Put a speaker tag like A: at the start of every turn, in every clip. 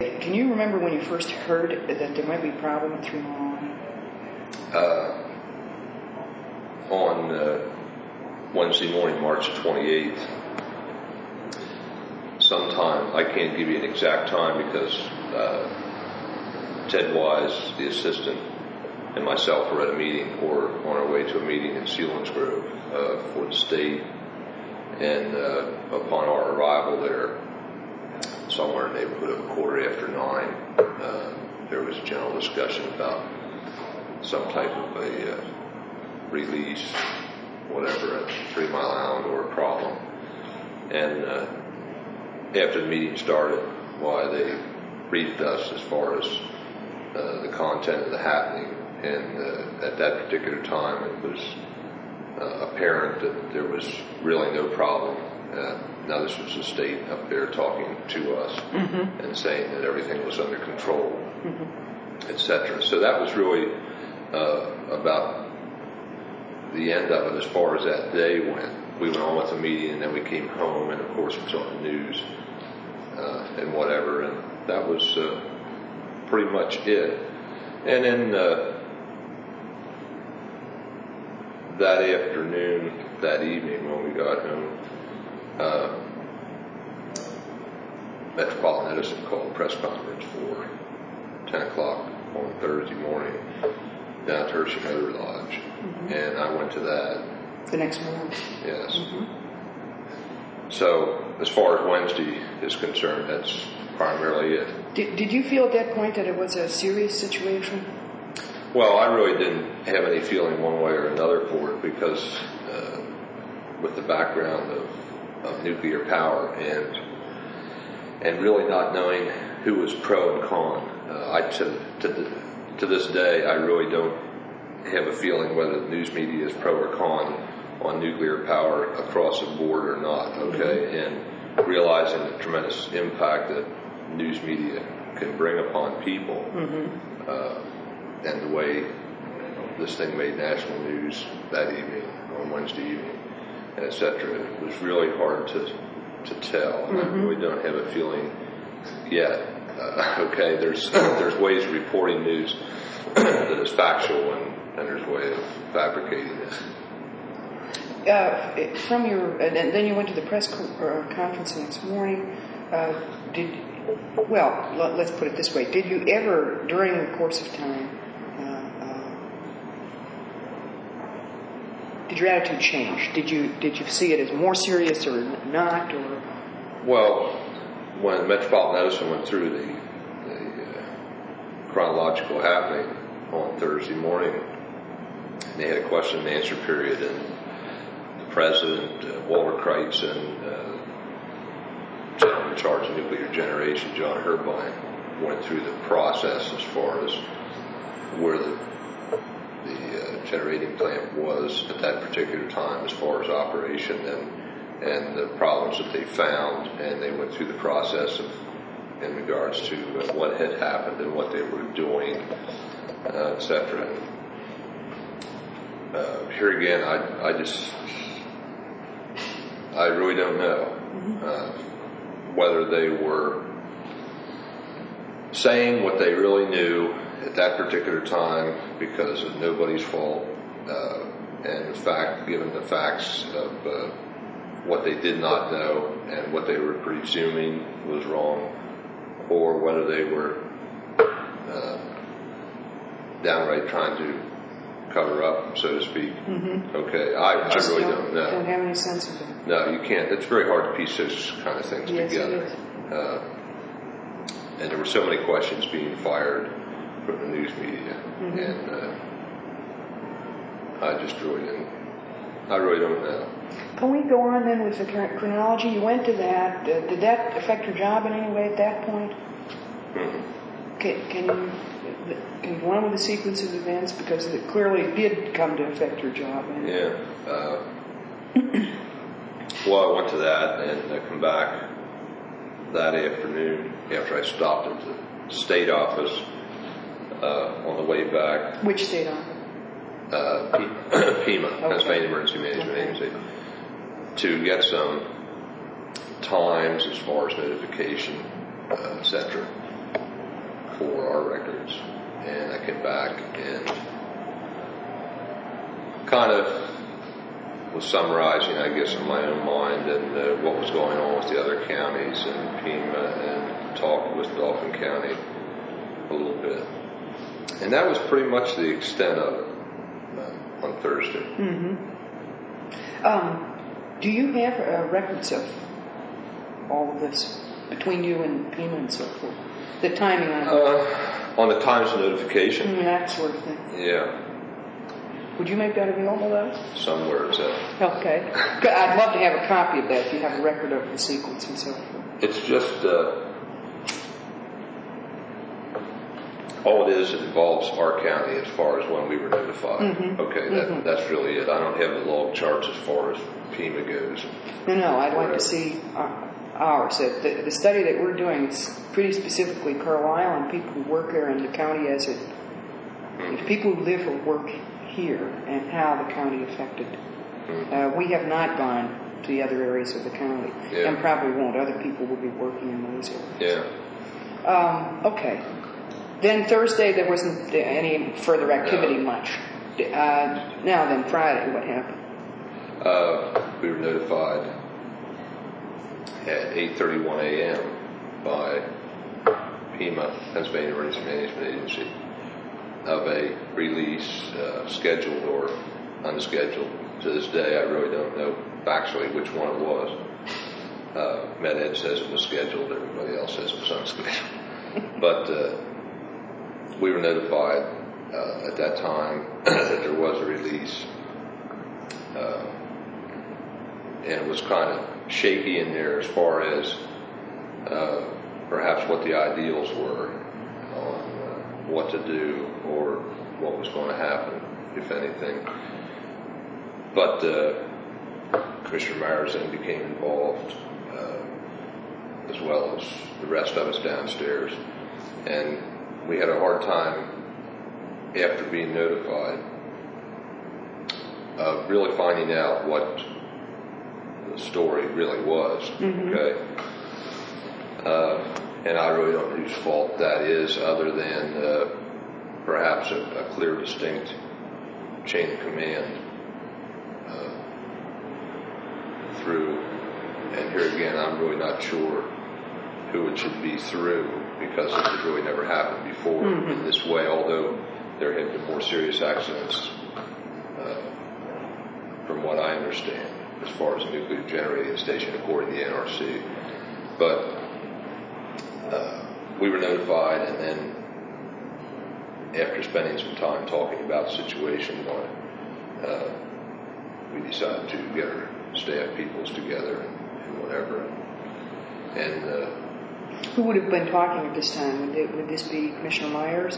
A: Can you remember when you first heard that there might be a problem at 3 Mile Line?
B: On Wednesday morning, March 28th, sometime, I can't give you an exact time because Ted Wise, the assistant, and myself were at a meeting or on our way to a meeting in Selinsgrove for the state. And upon our arrival there, somewhere in the neighborhood of 9:15, there was a general discussion about some type of a release, whatever, at 3 Mile Island or a problem. And after the meeting started, they briefed us as far as the content of the happening. And at that particular time, it was apparent that there was really no problem. Now this was the state up there talking to us and saying that everything was under control, etc. So that was really about the end of it as far as that day went. We went on with the meeting and then we came home, and of course it was on the news and whatever, and that was pretty much it. And then that afternoon, that evening when we got home, Metropolitan Edison called a press conference for 10 o'clock on Thursday morning down at Hershey Motor Lodge. And I went to that.
A: The next morning?
B: Yes. So as far as Wednesday is concerned, that's primarily it.
A: Did you feel at that point that it was a serious situation?
B: Well, I really didn't have any feeling one way or another for it because with the background of nuclear power and really not knowing who was pro and con, to this day I really don't have a feeling whether the news media is pro or con on nuclear power across the board or not. Okay, and realizing the tremendous impact that news media can bring upon people. And the way this thing made national news that evening, on Wednesday evening, etc. It was really hard to tell. And I really don't have a feeling yet. Okay, there's ways of reporting news that is factual, and there's a way of fabricating it.
A: And then you went to the press conference the next morning. Let's put it this way. Did you ever, during the course of time, did your attitude change? Did you see it as more serious or not? Or?
B: Well, when Metropolitan Edison went through the chronological happening on Thursday morning, they had a question and answer period, and the president, Walter Kreitz, and in charge of nuclear generation, John Herbine, went through the process as far as where the generating plant was at that particular time as far as operation and the problems that they found, and they went through the process in regards to what had happened and what they were doing, etc. Here again, I really don't know whether they were saying what they really knew at that particular time because of nobody's fault, and the fact, given the facts of what they did not know and what they were presuming was wrong, or whether they were downright trying to cover up, so to speak. Okay, I really don't know.
A: Don't have any sense of it.
B: No, you can't. It's very hard to piece those kind of things together.
A: It is.
B: And there were so many questions being fired from the news media, and I just really don't know.
A: Can we go on then with the current chronology? You went to that. Did that affect your job in any way at that point? Can you go on with the sequence of events? Because it clearly did come to affect your job.
B: Yeah. Well, I went to that and I come back that afternoon after I stopped at the state office on the way back.
A: Which state office?
B: PEMA, Pennsylvania Emergency Management Agency, to get some times as far as notification, etc. for our records. And I came back and kind of was summarizing, I guess, in my own mind and what was going on with the other counties and Pima, and talked with Dauphin County a little bit. And that was pretty much the extent of it on Thursday.
A: Mm-hmm. Do you have records of all of this between you and Pima and so forth? The timing on it?
B: On the Times notification?
A: That sort of thing.
B: Yeah.
A: Would you make that available to us?
B: Somewhere it's at.
A: Okay. I'd love to have a copy of that if you have a record of the sequence and so forth.
B: It's just, all it is, it involves our county as far as when we were notified.
A: Mm-hmm.
B: Okay, that's really it. I don't have the log charts as far as Pima goes.
A: No, I'd like to see ours. The study that we're doing is pretty specifically Carlisle and people who work there and the county as it, people who live or work here and how the county affected. We have not gone to the other areas of the county, and probably won't. Other people will be working in those areas.
B: Yeah.
A: Okay. Then Thursday there wasn't any further activity much. Now then, Friday, what happened?
B: We were notified at 8:31 a.m. by Pima, Pennsylvania Emergency Management Agency, of a release, scheduled or unscheduled. To this day, I really don't know factually which one it was. MedEd says it was scheduled. Everybody else says it was unscheduled. But we were notified at that time that there was a release. And it was kind of shaky in there as far as perhaps what the ideals were on what to do or what was going to happen, if anything. But Commissioner Myers then became involved, as well as the rest of us downstairs. And we had a hard time, after being notified, of really finding out what the story really was.
A: Mm-hmm.
B: Okay. And I really don't know whose fault that is, other than perhaps a clear, distinct chain of command through. And here again, I'm really not sure who it should be through, because it has really never happened before in this way, although there have been more serious accidents from what I understand as far as a nuclear generating station according to the NRC. But we were notified, and then after spending some time talking about the situation, we decided to get our staff peoples together and whatever. And
A: who would have been talking at this time? Would this be Commissioner Myers?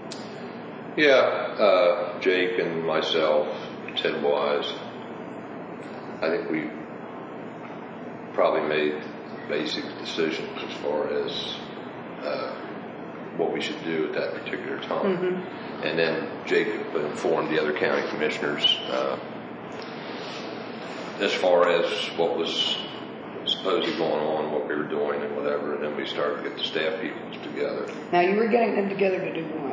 B: Yeah, Jake and myself, Ted Wise. I think we probably made basic decisions as far as what we should do at that particular time. Mm-hmm. And then Jacob informed the other county commissioners as far as what was supposedly going on, what we were doing and whatever, and then we started to get the staff people together.
A: Now, you were getting them together to do what?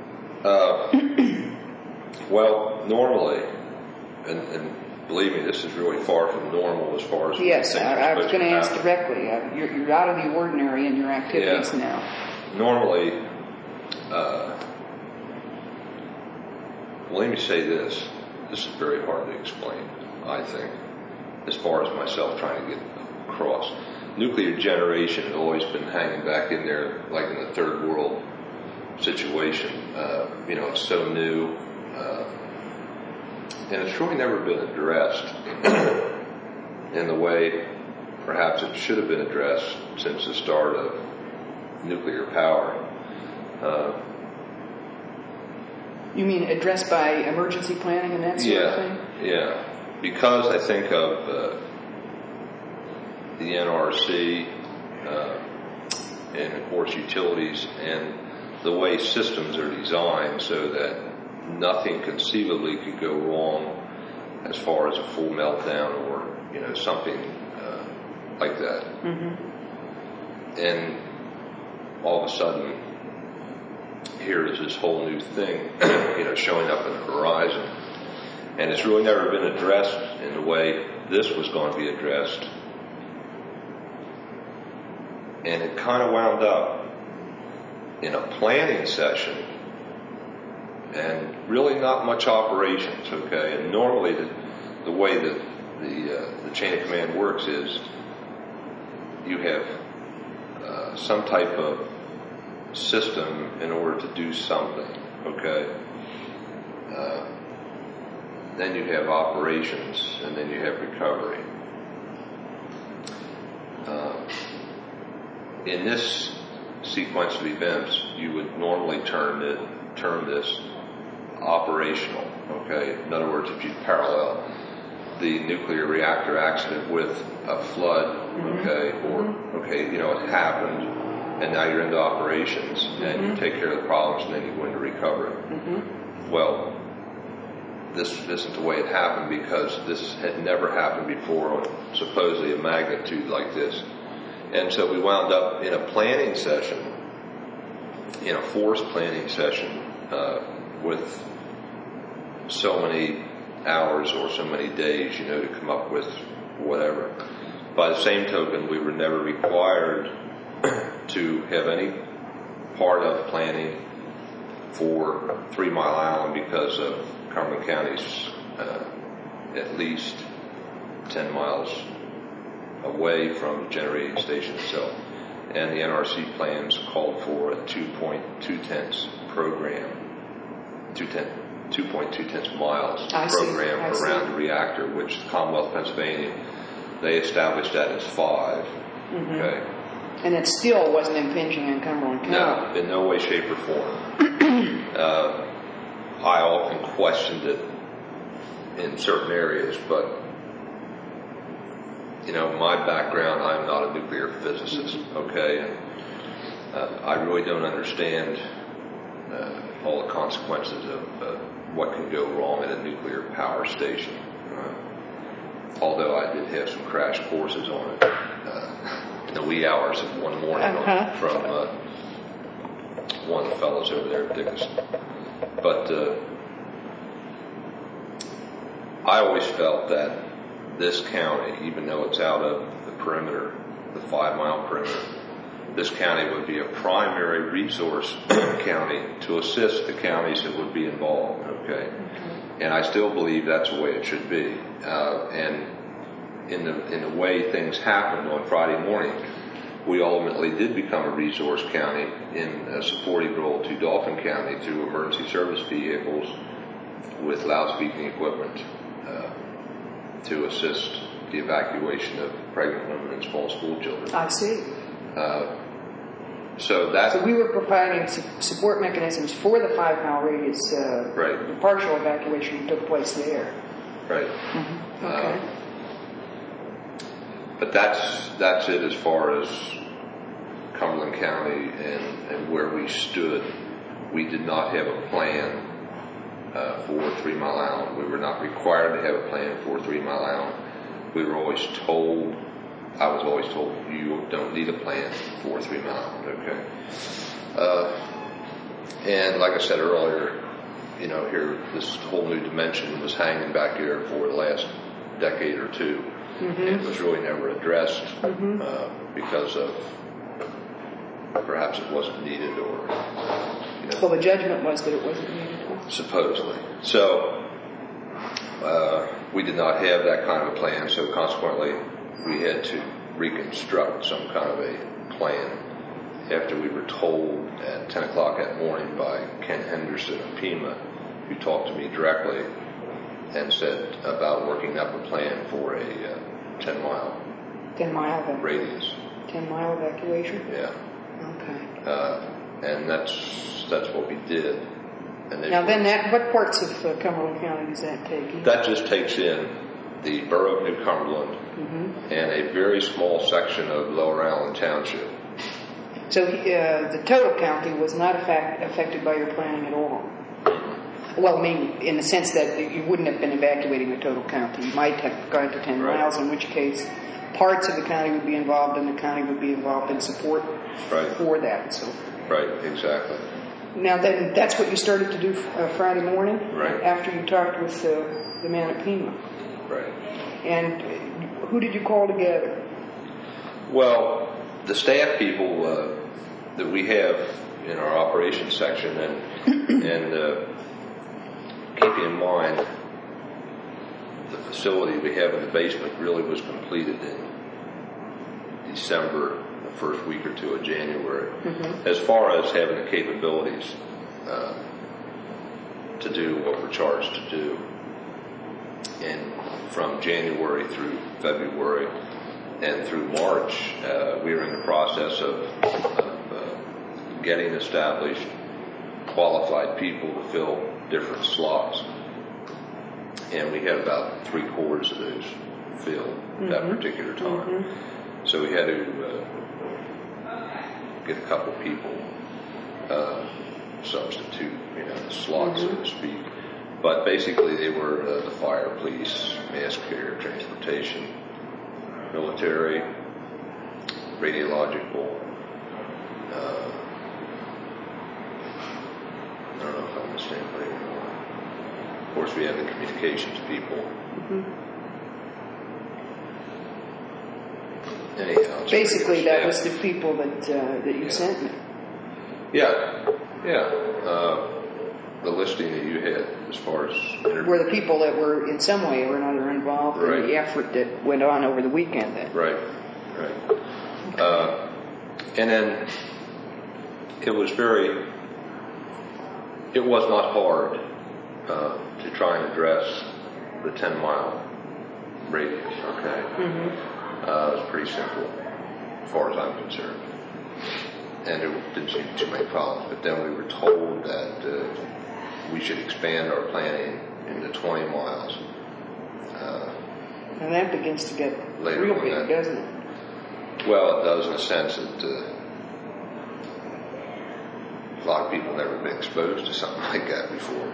B: Well, normally, and believe me, this is really far from normal as far as...
A: Yes, I was going to ask directly. You're out of the ordinary in your activities now.
B: Normally, let me say this. This is very hard to explain, I think, as far as myself trying to get across. Nuclear generation has always been hanging back in there like in the third world situation. It's so new. And it's really never been addressed in the way perhaps it should have been addressed since the start of nuclear power.
A: You mean addressed by emergency planning and that sort of thing?
B: Yeah. Because I think of the NRC and, of course, utilities and the way systems are designed so that nothing conceivably could go wrong as far as a full meltdown or, something like that. Mm-hmm. And all of a sudden, here is this whole new thing, showing up in the horizon. And it's really never been addressed in the way this was going to be addressed. And it kind of wound up in a planning session and really not much operations, okay? And normally the way that the chain of command works is you have some type of system in order to do something, okay? Then you have operations, and then you have recovery. In this sequence of events, you would normally term this operational, okay? In other words, if you parallel the nuclear reactor accident with a flood, okay, it happened, and now you're into operations, and you take care of the problems, and then you go into recovery. Well, this isn't the way it happened, because this had never happened before on supposedly a magnitude like this. And so we wound up in a planning session, in a forced planning session, with so many hours or so many days, to come up with whatever. By the same token, we were never required to have any part of planning for 3 Mile Island because of Cumberland County's at least 10 miles away from the generating station itself. And the NRC plans called for a 2.2 program, 2.2 miles program around the reactor, which the Commonwealth of Pennsylvania, they established that as 5. Okay.
A: And it still wasn't impinging on Cumberland County.
B: No, in no way, shape, or form. I often questioned it in certain areas, but my background, I'm not a nuclear physicist, okay, and I really don't understand all the consequences of what can go wrong at a nuclear power station. Although I did have some crash courses on it in the wee hours of one morning from one of the fellows over there at Dickinson. But I always felt that this county, even though it's out of the perimeter, the 5 mile perimeter, this county would be a primary resource county to assist the counties that would be involved, okay? And I still believe that's the way it should be. And in the way things happened on Friday morning, we ultimately did become a resource county in a supporting role to Dauphin County through emergency service vehicles with loudspeaking equipment to assist the evacuation of pregnant women and small school children.
A: I see.
B: So
A: we were providing support mechanisms for the 5 mile radius.
B: Right.
A: The partial evacuation took place there.
B: Right.
A: Okay.
B: But that's it as far as Cumberland County and where we stood. We did not have a plan for 3 Mile Island. We were not required to have a plan for 3 Mile Island. We were always told, I was always told, you don't need a plan for 3 Mile Island, okay? And like I said earlier, here, this whole new dimension was hanging back here for the last decade or two. And it was really never addressed because of perhaps it wasn't needed or...
A: Well, the judgment was that it wasn't needed.
B: Supposedly. So we did not have that kind of a plan, so consequently we had to reconstruct some kind of a plan after we were told at 10 o'clock that morning by Ken Henderson of Pima, who talked to me directly and said about working up a plan for a 10 mile radius.
A: 10 mile evacuation?
B: Yeah.
A: Okay.
B: And that's what we did.
A: Now then, what parts of Cumberland County does that take?
B: That just takes in the borough of New Cumberland and a very small section of Lower Allen Township.
A: So the total county was not affected by your planning at all? Well, I mean, in the sense that you wouldn't have been evacuating the total county. You might have gone to 10 miles, in which case parts of the county would be involved and the county would be involved in support for that. So
B: Right, exactly.
A: Now then, that's what you started to do Friday morning?
B: Right.
A: After you talked with the man at Pima?
B: Right.
A: And who did you call together?
B: Well, the staff people that we have in our operations section, and keeping in mind the facility we have in the basement really was completed in December, the first week or two of January. As far as having the capabilities to do what we're charged to do. And from January through February and through March, we were in the process of getting established qualified people to fill different slots. And we had about 3/4 of those filled at that particular time. So we had to get a couple people substitute, the slot, so to speak. But basically they were the fire, police, mass carrier, transportation, military, radiological, I don't know if I'm mistaken anymore. Of course, we have the communications people. Anyhow,
A: basically, that was the people that you sent me.
B: Yeah. The listing that you had as far as
A: were the people that were in some way or another involved in the effort that went on over the weekend then.
B: Right. And then it was not hard to try and address the 10-mile radius, okay? It was pretty simple as far as I'm concerned. And there didn't seem too many problems. But then we were told that we should expand our planning into 20 miles.
A: And that begins to get real big, doesn't it?
B: Well, it does in a sense that a lot of people have never been exposed to something like that before.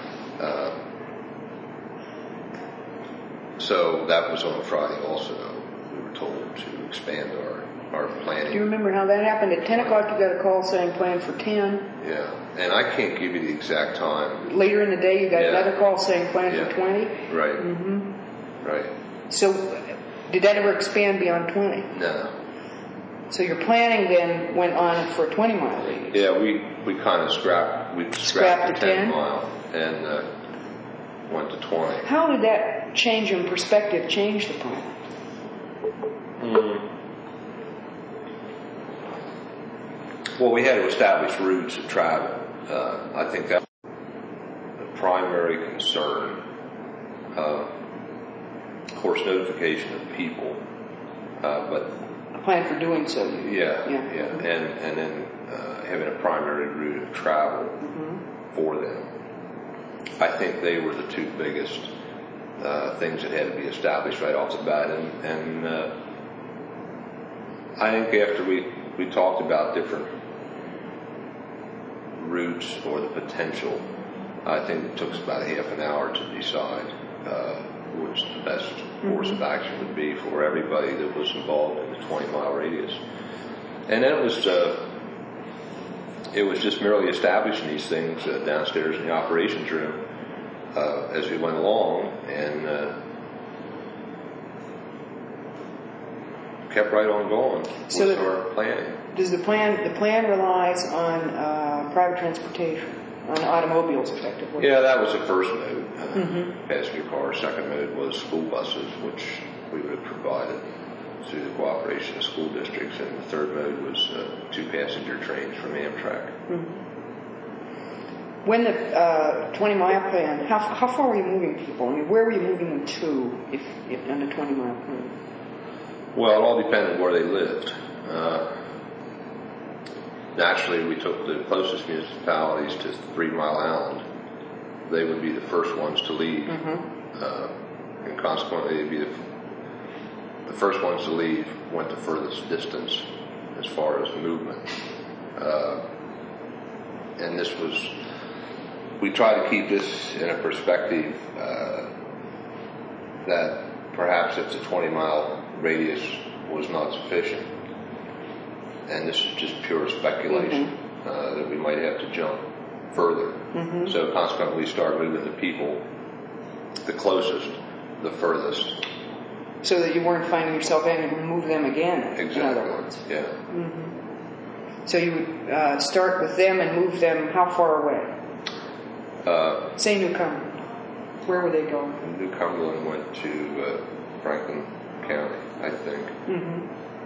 B: So that was on Friday also. We were told to expand our planning.
A: Do you remember how that happened? At 10 o'clock you got a call saying plan for 10.
B: Yeah, and I can't give you the exact time.
A: Later in the day you got another call saying plan for 20?
B: Right. Right.
A: So did that ever expand beyond 20?
B: No.
A: So your planning then went on for a 20-mile radius?
B: Yeah, we kind of scrapped the 10 mile and went to 20.
A: How did that change in perspective change the plan?
B: Well, we had to establish routes of travel. I think that was the primary concern. Of course, notification of people, but
A: a plan for doing so.
B: Yeah. And then having a primary route of travel for them. I think they were the two biggest things that had to be established right off the bat. And I think after we talked about different routes or the potential, I think it took us about a half an hour to decide which the best course of action would be for everybody that was involved in the 20-mile radius. And then it was just merely establishing these things downstairs in the operations room as we went along, and kept right on going with our planning.
A: Does the plan relies on private transportation, on automobiles effectively?
B: Yeah, that was the first mode, passenger cars. Second mode was school buses, which we would have provided through the cooperation of school districts, and the third mode was 2 passenger trains from Amtrak.
A: When the 20-mile plan, how far were you moving people? I mean, where were you moving them to if on the 20-mile plan?
B: Well, it all depended where they lived. Naturally, we took the closest municipalities to 3 Mile Island. They would be the first ones to leave. And consequently, they'd be the first ones to leave, went the furthest distance as far as movement. And this was, we tried to keep this in a perspective that perhaps if the 20-mile radius was not sufficient, and this is just pure speculation, that we might have to jump further.
A: Mm-hmm.
B: So consequently, we start moving the people the closest, the furthest.
A: So that you weren't finding yourself having to move them again,
B: Exactly.
A: in other words.
B: Yeah.
A: Mm-hmm. So you would start with them and move them how far away? Say New Cumberland. Where were they going?
B: New Cumberland went to Franklin County, I think.
A: Mm-hmm.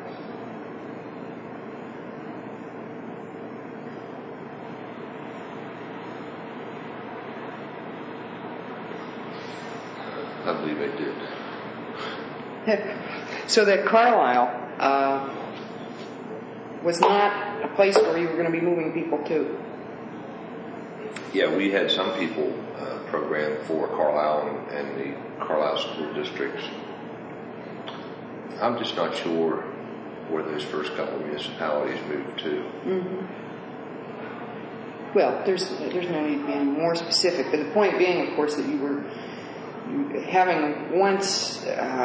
B: I believe they did.
A: So that Carlisle was not a place where you were going to be moving people to.
B: Yeah, we had some people programmed for Carlisle and the Carlisle school districts. I'm just not sure where those first couple of municipalities moved to.
A: Mm-hmm. Well, there's no need to be any more specific, but the point being, of course, that you were having once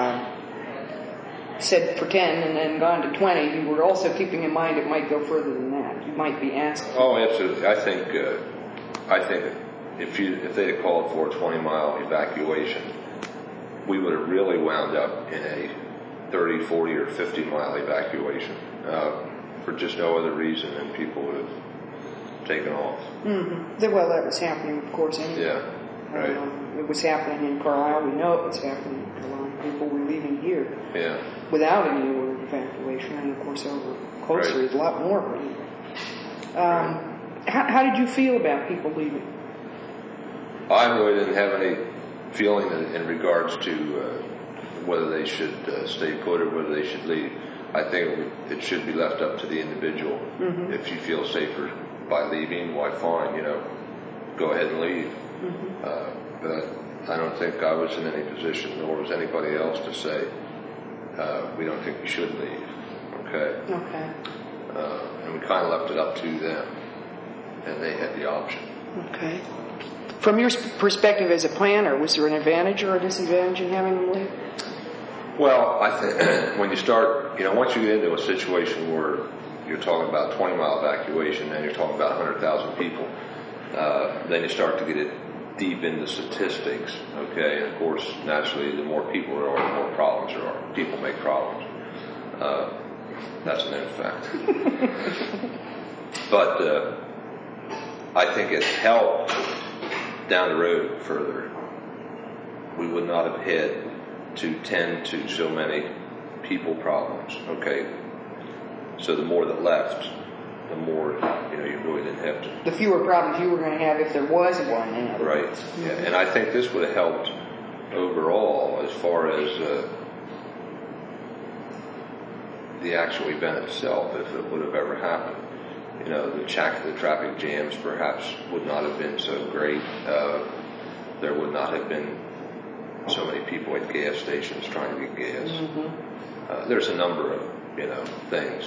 A: said for 10 and then gone to 20, you were also keeping in mind it might go further than that. You might be asked.
B: Oh, absolutely. I think if they had called for a 20-mile evacuation, we would have really wound up in a 30, 40, or 50-mile evacuation for just no other reason than people would have taken off.
A: Mm-hmm. Well, that was happening, of course, anyway.
B: Yeah, right.
A: It was happening in Carlisle. We know it was happening in Carlisle. People were leaving here without any order of evacuation, and of course over closer,
B: right.
A: It's a lot more. How did you feel about people leaving?
B: I really didn't have any feeling in regards to whether they should stay put or whether they should leave. I think it should be left up to the individual. Mm-hmm. If you feel safer by leaving, why fine, go ahead and leave. Mm-hmm. But I don't think I was in any position, nor was anybody else, to say we don't think you should leave. Okay. And we kind of left it up to them, and they had the option. Okay.
A: From your perspective as a planner, was there an advantage or a disadvantage in having them leave?
B: Well, I think when you start, once you get into a situation where you're talking about 20-mile evacuation and you're talking about 100,000 people, then you start to get it deep into statistics, okay? And of course, naturally, the more people there are, the more problems there are. People make problems. That's an fact. But I think it helped down the road further. We would not have had to tend to so many people problems, okay? So the more that left, the more, you really didn't have to.
A: The fewer problems you were going to have if there was one, in other
B: words. Right.
A: Mm-hmm.
B: Yeah. And I think this would have helped overall as far as the actual event itself, if it would have ever happened. The traffic jams perhaps would not have been so great. There would not have been so many people at gas stations trying to get gas. Mm-hmm. There's a number of, things.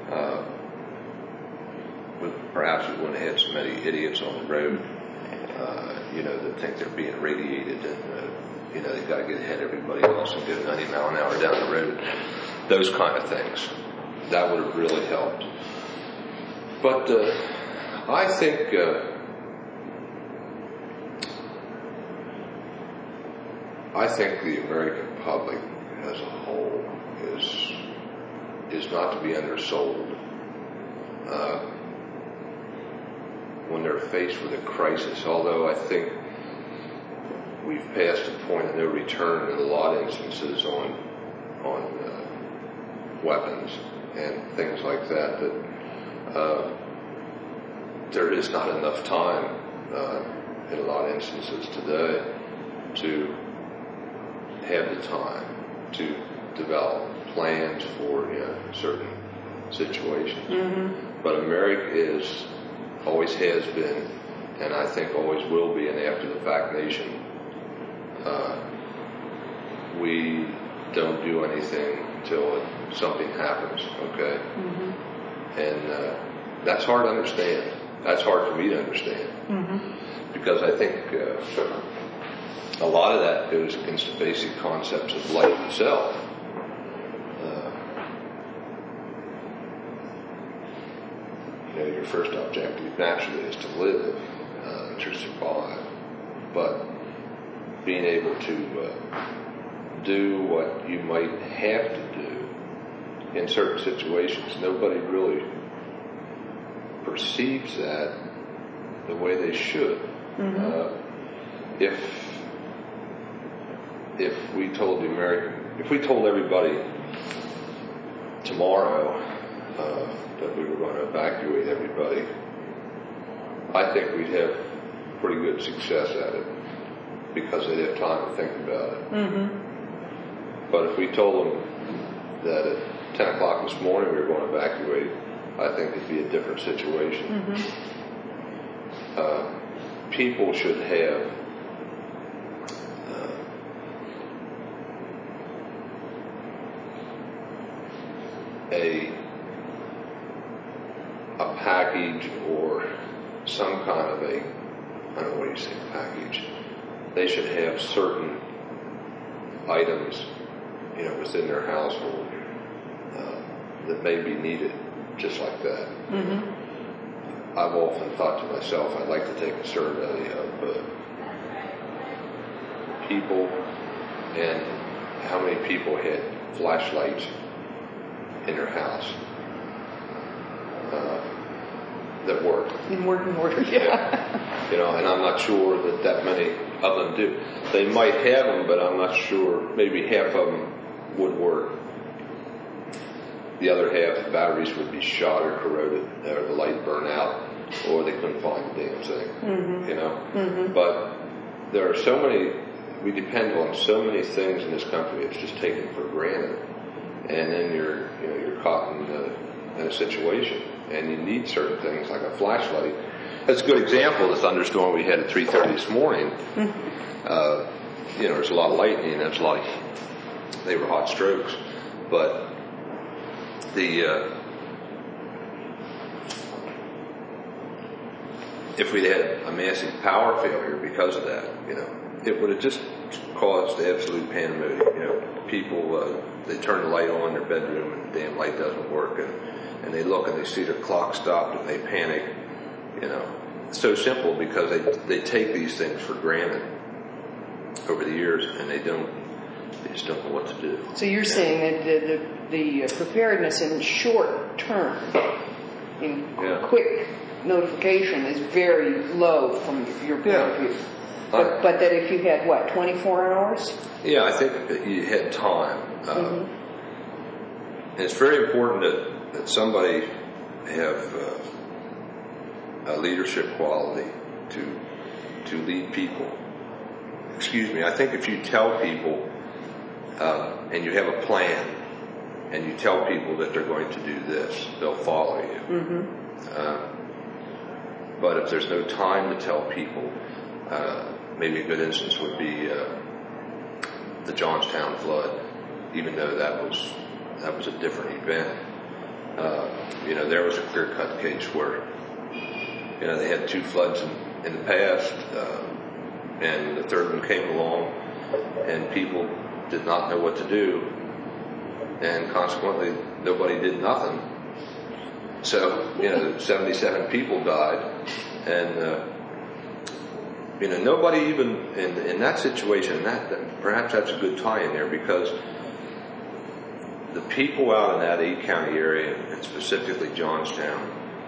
B: Perhaps we wouldn't have had so many idiots on the road, that think they're being radiated and, they've got to get ahead of everybody else and go 90 mile an hour down the road. Those kind of things. That would have really helped. But I think the American public as a whole is not to be undersold. When they're faced with a crisis, although I think we've passed a point of no return in a lot of instances on weapons and things like that, there is not enough time in a lot of instances today to have the time to develop plans for certain situations. Mm-hmm. But America always has been, and I think always will be, an after-the-fact nation. We don't do anything until something happens, okay? Mm-hmm. And that's hard to understand. That's hard for me to understand. Mm-hmm. Because I think a lot of that goes against the basic concepts of life itself. your first objective naturally is to live, to survive, but being able to do what you might have to do in certain situations. Nobody really perceives that the way they should. Mm-hmm. If we told everybody tomorrow that we were going to evacuate everybody, I think we'd have pretty good success at it because they'd have time to think about it. Mm-hmm. But if we told them that at 10 o'clock this morning we were going to evacuate, I think it'd be a different situation. Mm-hmm. People should have a package or some kind of I don't know what you say, package. They should have certain items, within their household that may be needed, just like that. Mm-hmm. I've often thought to myself, I'd like to take a survey of people and how many people had flashlights in their house that worked.
A: In working order, yeah.
B: And I'm not sure that many of them do. They might have them, but I'm not sure. Maybe half of them would work. The other half, the batteries would be shot or corroded, or the light burn out, or they couldn't find the damn thing. Mm-hmm. Mm-hmm. But there are so many. We depend on so many things in this country. It's just taken for granted, and then you're caught in a situation, and you need certain things like a flashlight. That's a good example of the thunderstorm we had at 3:30 this morning. Mm-hmm. There's a lot of lightning. There's a lot. They were hot strokes, but if we'd had a massive power failure because of that, it would have just caused absolute pandemonium. People, they turn the light on in their bedroom and the damn light doesn't work, and they look and they see their clock stopped and they panic. It's so simple because they take these things for granted over the years, and they just don't know what to do.
A: So you're saying that the preparedness in short term, in quick notification, is very low from your point of view. But that if you had 24 hours? Yeah,
B: I think that you had time. Mm-hmm. And it's very important that somebody have a leadership quality to lead people. I think if you tell people and you have a plan and you tell people that they're going to do this, they'll follow you. Mm-hmm. But if there's no time to tell people, maybe a good instance would be the Johnstown flood, even though that was a different event. There was a clear-cut case where they had 2 floods in the past, and the third one came along, and people did not know what to do, and consequently nobody did nothing. So 77 people died, and nobody even in that situation. That perhaps that's a good tie in there, because the people out in that 8-county area, and specifically Johnstown,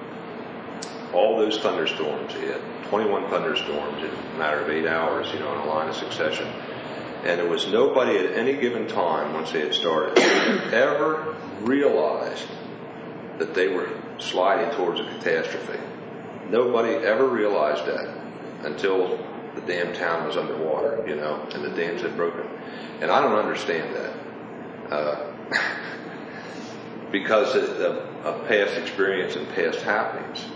B: all those thunderstorms, they had 21 thunderstorms in a matter of 8 hours, in a line of succession. And there was nobody at any given time, once they had started, ever realized that they were sliding towards a catastrophe. Nobody ever realized that until the damn town was underwater, and the dams had broken. And I don't understand that. Because of past experience and past happenings,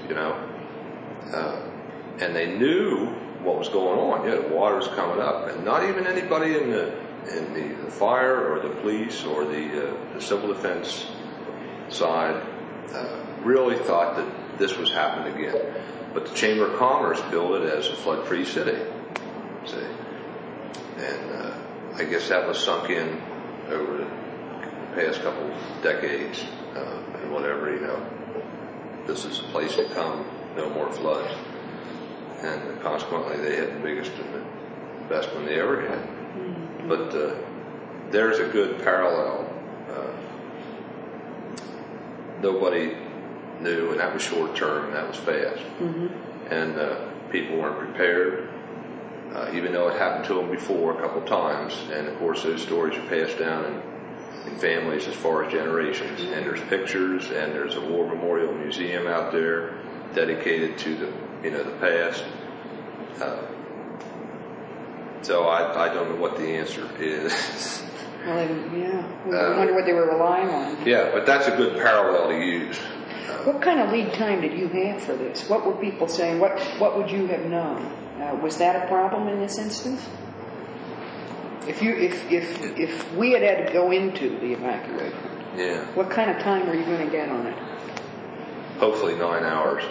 B: and they knew what was going on. The water was coming up, and not even anybody in the fire or the police or the civil defense side really thought that this was happening again. But the Chamber of Commerce billed it as a flood-free city. See, and I guess that was sunk in over the past couple decades and whatever, this is a place to come, no more floods. And consequently, they had the biggest and the best one they ever had. Mm-hmm. But there's a good parallel. Nobody knew, and that was short term, and that was fast. Mm-hmm. And people weren't prepared, even though it happened to them before a couple times. And of course, those stories are passed down in families as far as generations. Mm-hmm. And there's pictures, and there's a war memorial museum out there dedicated to the past. So I don't know what the answer is.
A: Well, I wonder what they were relying on.
B: Yeah, but that's a good parallel to use.
A: What kind of lead time did you have for this? What were people saying? What would you have known? Was that a problem in this instance? If we had to go into the evacuation, what kind of time were you going to get on it?
B: Hopefully 9 hours.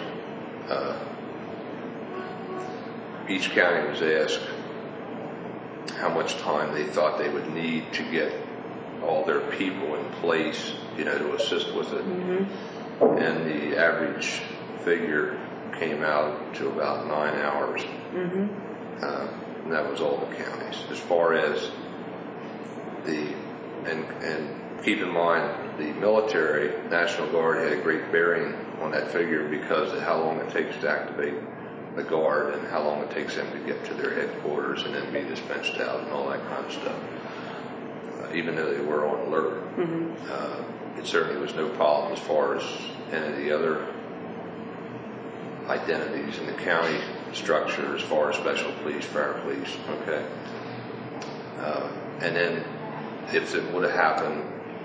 B: Each county was asked how much time they thought they would need to get all their people in place, to assist with it. Mm-hmm. And the average figure came out to about 9 hours. Mm-hmm. And that was all the counties. As far as and keep in mind, the military, National Guard, had a great bearing on that figure because of how long it takes to activate the Guard and how long it takes them to get to their headquarters and then be dispatched out and all that kind of stuff. Even though they were on alert, mm-hmm. It certainly was no problem as far as any of the other identities in the county structure as far as special police, fire police, okay? And then if it would have happened,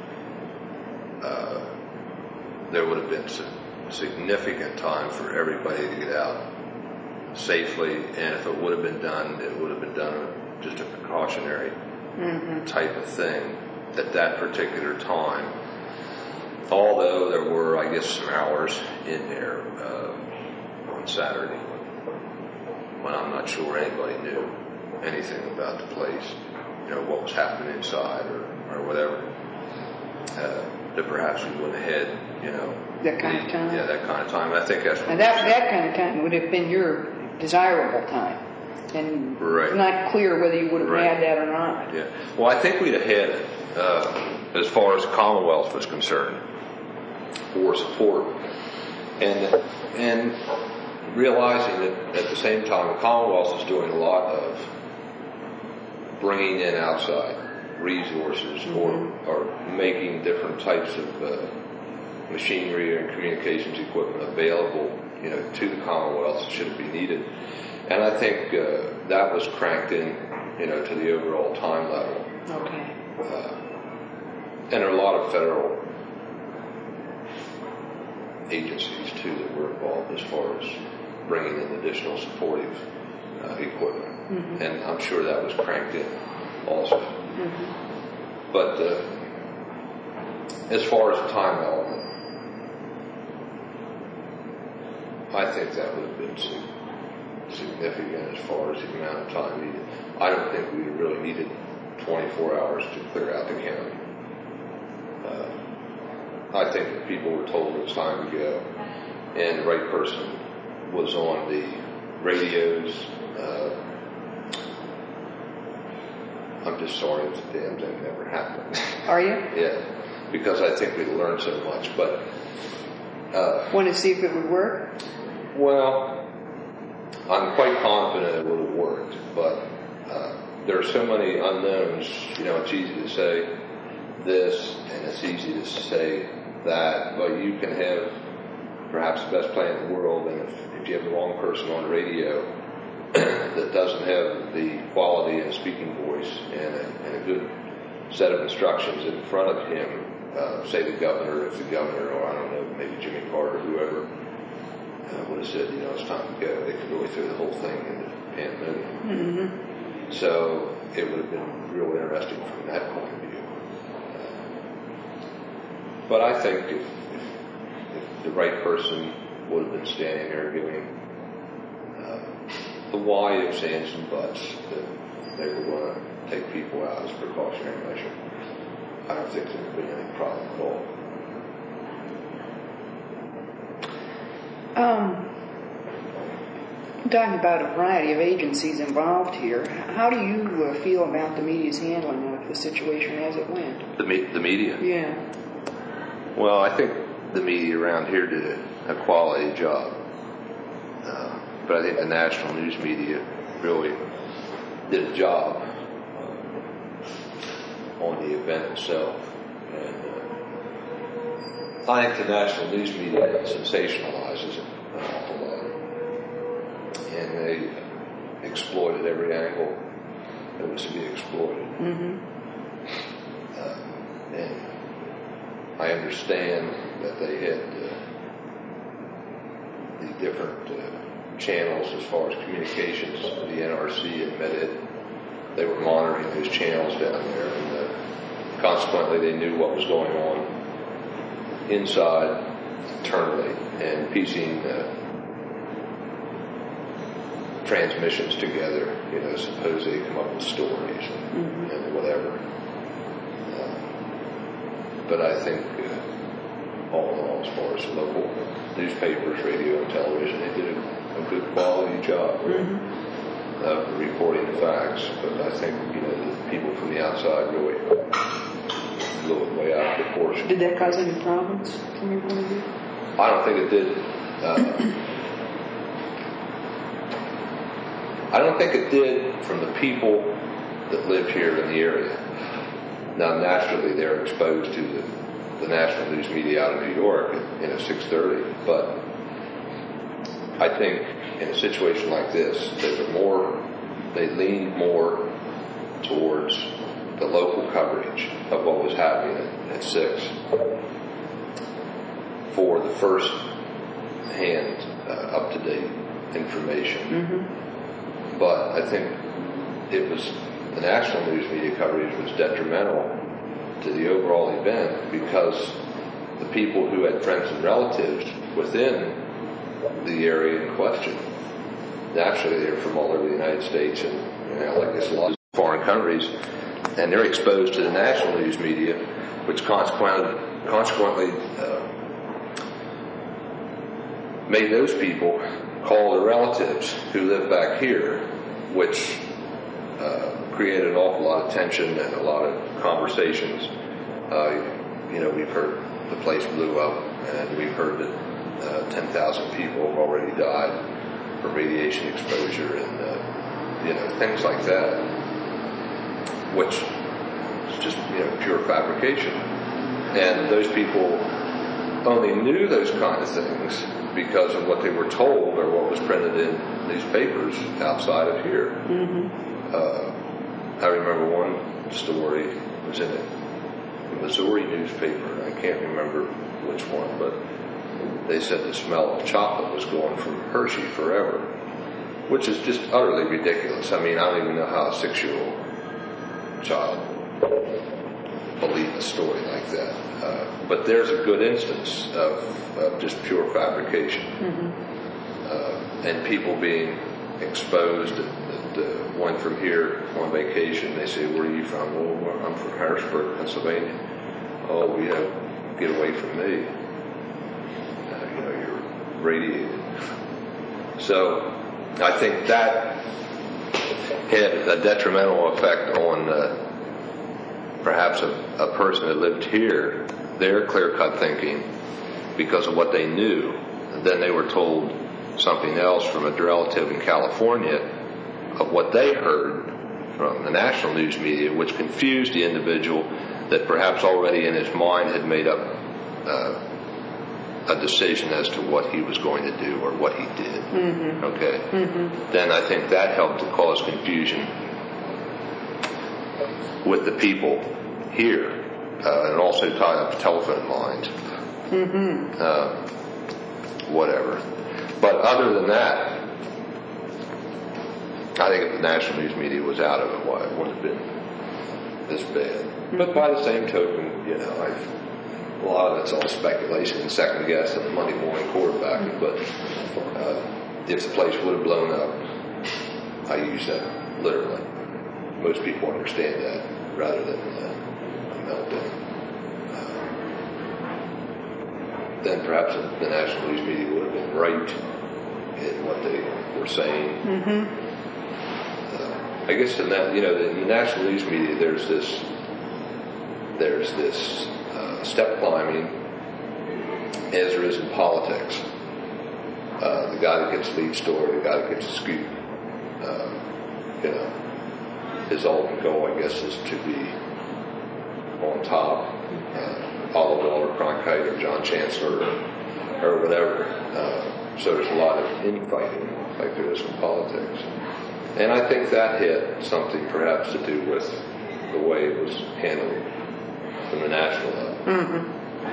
B: there would have been some significant time for everybody to get out safely, and if it would have been done, it would have been done just a precautionary mm-hmm. type of thing at that particular time. Although there were, I guess, some hours in there on Saturday when I'm not sure anybody knew anything about the place, what was happening inside or whatever, that perhaps we wouldn't have had,
A: that kind of time.
B: Yeah, that kind of time. I think that's what.
A: And that kind of time would have been your desirable time, and
B: right.
A: It's not clear whether you would have
B: right.
A: had that or not.
B: Yeah. Well, I think we'd have had it as far as the Commonwealth was concerned for support, and realizing that at the same time the Commonwealth is doing a lot of bringing in outside resources mm-hmm. or making different types of machinery and communications equipment available, to the Commonwealth should it be needed. And I think that was cranked in, to the overall time level.
A: Okay.
B: And there are a lot of federal agencies too that were involved as far as bringing in additional supportive equipment, mm-hmm. and I'm sure that was cranked in also. Mm-hmm. But as far as the time element, I think that would have been significant as far as the amount of time needed. I don't think we really needed 24 hours to clear out the county. I think if people were told it was time to go and the right person was on the radios, I'm just sorry that the damn thing never happened.
A: Are you?
B: Yeah, because I think we learned so much. But
A: want to see if it would work?
B: Well, I'm quite confident it would have worked, but there are so many unknowns. It's easy to say this and it's easy to say that, but you can have perhaps the best plan in the world, and if you have the wrong person on the radio that doesn't have the quality and speaking voice and a good set of instructions in front of him, say the governor, if the governor, or I don't know, maybe Jimmy Carter, whoever, would have said, it's time to go, they could really throw the whole thing into pandemonium. Mm-hmm. So it would have been real interesting from that point of view. But I think if the right person would have been standing there giving the why ifs, ands, and buts that they were going to take people out as a precautionary measure, I don't think there would have been any problem at all.
A: Talking about a variety of agencies involved here, how do you feel about the media's handling of the situation as it went?
B: The media?
A: Yeah.
B: Well, I think the media around here did a quality job. But I think the national news media really did a job on the event itself. And I think the national news media sensationalizes it an awful lot. And they exploited every angle that was to be exploited.
A: Mm-hmm.
B: And I understand that they had the different channels as far as communications, the NRC and MedEd. They were monitoring those channels down there, and consequently they knew what was going on inside internally and piecing transmissions together, suppose they come up with stories and whatever. But I think all in all, as far as local newspapers, radio, and television, they did a good quality job of reporting the facts. But I think, the people from the outside really blew it way out of proportion.
A: Did that cause any problems from your point of view?
B: I don't think it did. I don't think it did from the people that live here in the area. Now, naturally, they're exposed to the national news media out of New York at 6:30. But I think in a situation like this, they leaned more towards the local coverage of what was happening at 6 for the first-hand, up-to-date information.
A: Mm-hmm.
B: But I think the national news media coverage was detrimental to the overall event because the people who had friends and relatives within the area in question, naturally they're from all over the United States and like this a lot of foreign countries, and they're exposed to the national news media, which consequently made those people call their relatives who live back here, which created an awful lot of tension and a lot of conversations. We've heard the place blew up, and we've heard that 10,000 people have already died from radiation exposure, and things like that, which is just pure fabrication. And those people only knew those kind of things because of what they were told or what was printed in newspapers outside of here.
A: Mm-hmm.
B: I remember one story, it was in a Missouri newspaper, I can't remember which one, but they said the smell of chocolate was going from Hershey forever, which is just utterly ridiculous. I mean, I don't even know how a 6-year-old child believe a story like that. But there's a good instance of just pure fabrication.
A: Mm-hmm.
B: And people being exposed. One from here on vacation, they say, "Where are you from?" "Well, I'm from Harrisburg, Pennsylvania." "Oh, get away from me. You're radiated." So I think that had a detrimental effect on perhaps a person that lived here, their clear-cut thinking, because of what they knew. And then they were told something else from a relative in California of what they heard from the national news media, which confused the individual that perhaps already in his mind had made up a decision as to what he was going to do or what he did.
A: Mm-hmm.
B: Okay?
A: Mm-hmm.
B: Then I think that helped to cause confusion with the people here, and also tied up telephone lines.
A: Mm-hmm.
B: Whatever. But other than that, I think if the national news media was out of it, it wouldn't have been this bad.
A: Mm-hmm.
B: But by the same token, a lot of it's all speculation and second guess and Monday morning quarterbacking. But if the place would have blown up, I use that literally. Most people understand that rather than a meltdown. Then perhaps the national news media would have been right in what they were saying.
A: Mm-hmm.
B: I guess in that, in the national news media, there's this step climbing, as there is in politics. The guy that gets the lead story, the guy that gets the scoop, his ultimate goal, I guess, is to be on top. Olive Wells or Cronkite or John Chancellor or whatever. So there's a lot of infighting like there is in politics. And I think that had something perhaps to do with the way it was handled from the national level.
A: Mm-hmm.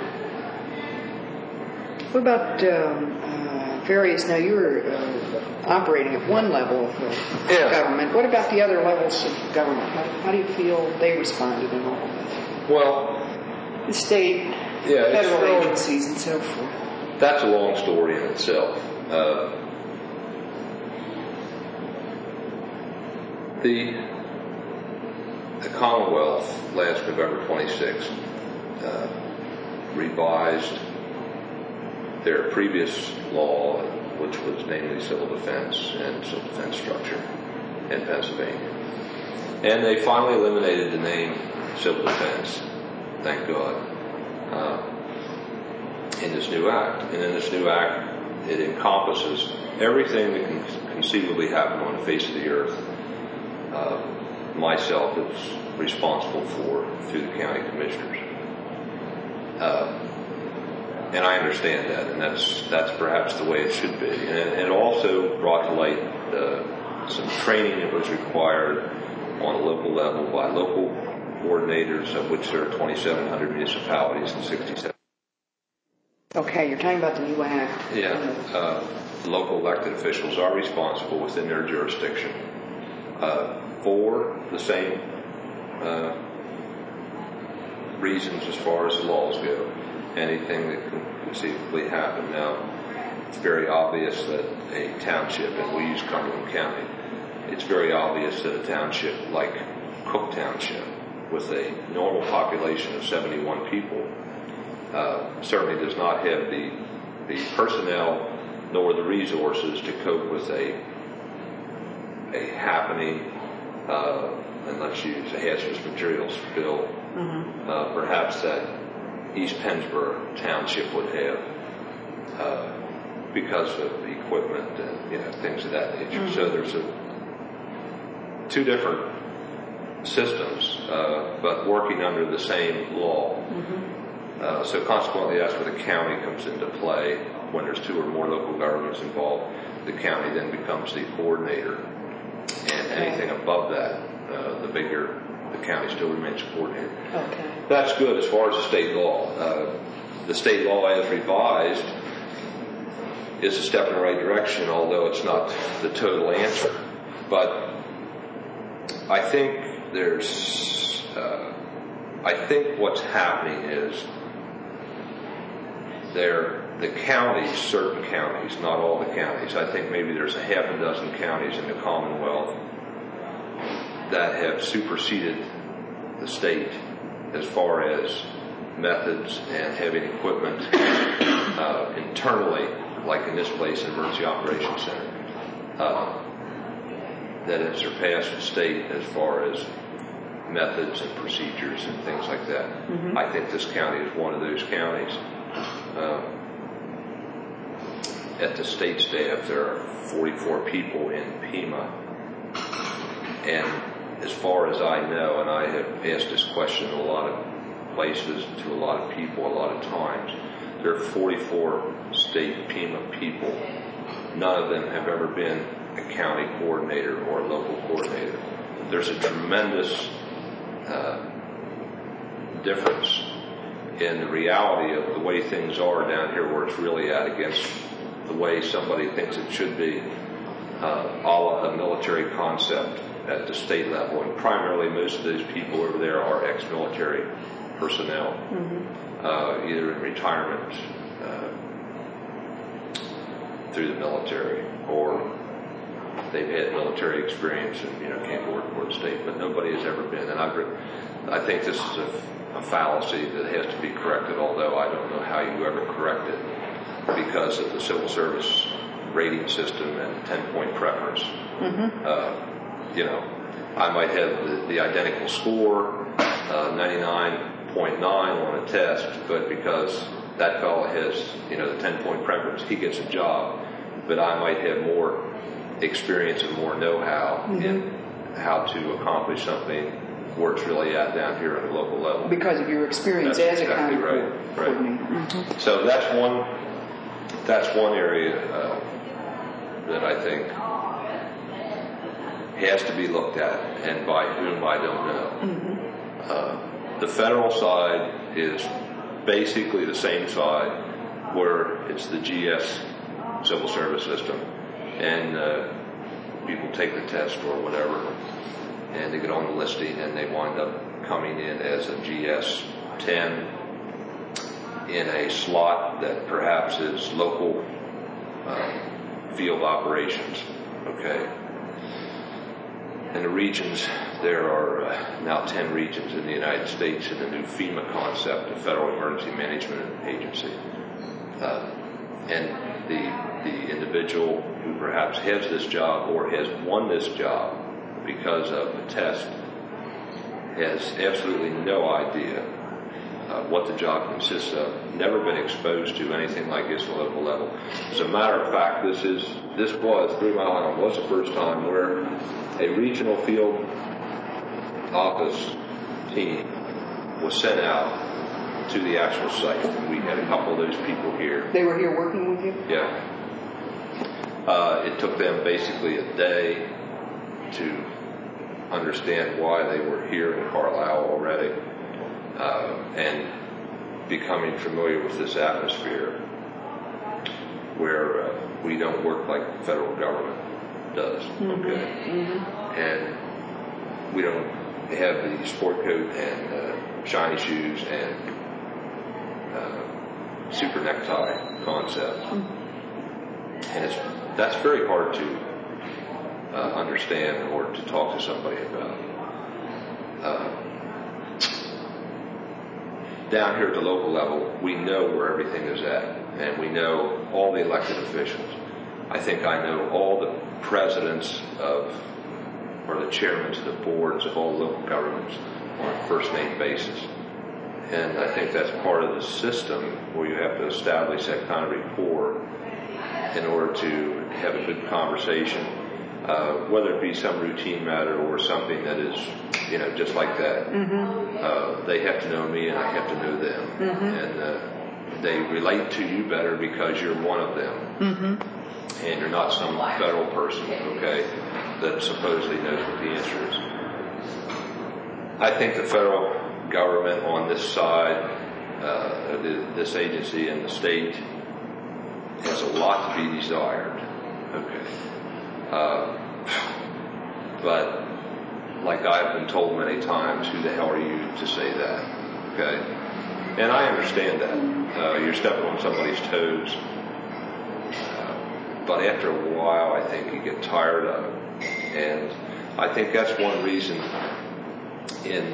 A: What about various, now you were operating at one level of government. What about the other levels of government? How do you feel they responded in all of this?
B: Well,
A: the state, federal agencies, and so forth.
B: That's a long story in itself. The Commonwealth last November 26th revised their previous law, which was namely civil defense and civil defense structure in Pennsylvania. And they finally eliminated the name civil defense, thank God, in this new act. And in this new act, it encompasses everything that can conceivably happen on the face of the earth. Myself is responsible for through the county commissioners. And I understand that, and that's perhaps the way it should be. And it also brought to light some training that was required on a local level by local coordinators, of which there are 2,700 municipalities and 67.
A: Okay, you're talking about the new act.
B: Yeah. Local elected officials are responsible within their jurisdiction for the same reasons as far as the laws go. Anything that can conceivably happen. Now, it's very obvious that a township, and we use Cumberland County, it's very obvious that a township like Cook Township, with a normal population of 71 people, certainly does not have the personnel nor the resources to cope with a happening, unless you use a hazardous materials bill, perhaps that East Pennsboro Township would have, because of equipment and things of that nature. So there's two different systems, but working under the same law. So consequently, that's where the county comes into play. When there's two or more local governments involved, the county then becomes the coordinator, and anything above that, the bigger the county still remains coordinator.
A: Okay.
B: That's good as far as the state law. The state law as revised is a step in the right direction, although it's not the total answer. But I think what's happening is the counties, certain counties, not all the counties, I think maybe there's a half a dozen counties in the Commonwealth that have superseded the state as far as methods and having equipment internally, like in this place, Emergency Operations Center, that have surpassed the state as far as methods and procedures and things like that. I think this county is one of those counties. At the state staff, there are 44 people in Pima, and as far as I know, and I have asked this question in a lot of places to a lot of people a lot of times, there are 44 state Pima people. None of them have ever been a county coordinator or a local coordinator. There's a tremendous difference in the reality of the way things are down here, where it's really at, against the way somebody thinks it should be, a la a military concept at the state level. And primarily most of those people over there are ex-military personnel, either in retirement through the military, or they've had military experience and came to work for the state, but nobody has ever been. And I think this is a fallacy that has to be corrected, although I don't know how you ever correct it, because of the civil service rating system and the 10-point preference. I might have the identical score, 99.9 on a test, but because that fellow has, the 10-point preference, he gets a job. But I might have more experience and more know-how in how to accomplish something where it's really at down here at the local level.
A: Because of your experience as a county coordinator.
B: So that's one area that I think has to be looked at, and by whom I don't know. The federal side is basically the same side, where it's the GS civil service system, and people take the test or whatever, and they get on the listing, and they wind up coming in as a GS 10 in a slot that perhaps is local field operations. Okay. In the regions, there are now 10 regions in the United States in the new FEMA concept, the Federal Emergency Management Agency. And the individual who perhaps has this job or has won this job because of the test has absolutely no idea what the job consists of, never been exposed to anything like this at the local level. As a matter of fact, 3 Mile Island was the first time where a regional field office team was sent out to the actual site. We had a couple of those people here.
A: They were here working with you?
B: Yeah. It took them basically a day to understand why they were here in Carlisle already, and becoming familiar with this atmosphere where we don't work like the federal government does. Okay. And we don't have the sport coat and shiny shoes and super necktie concept. And that's very hard to understand or to talk to somebody about. Down here at the local level, we know where everything is at, and we know all the elected officials. I think I know all the presidents or the chairmen of the boards of all local governments on a first name basis. And I think that's part of the system where you have to establish that kind of rapport in order to have a good conversation, whether it be some routine matter or something that is, just like that. They have to know me and I have to know them. And they relate to you better because you're one of them. And you're not some federal person, okay, that supposedly knows what the answer is. I think the federal government on this side, this agency and the state, has a lot to be desired. Okay. But like I've been told many times, who the hell are you to say that? Okay. And I understand that. You're stepping on somebody's toes. But after a while, I think you get tired of it. And I think that's one reason in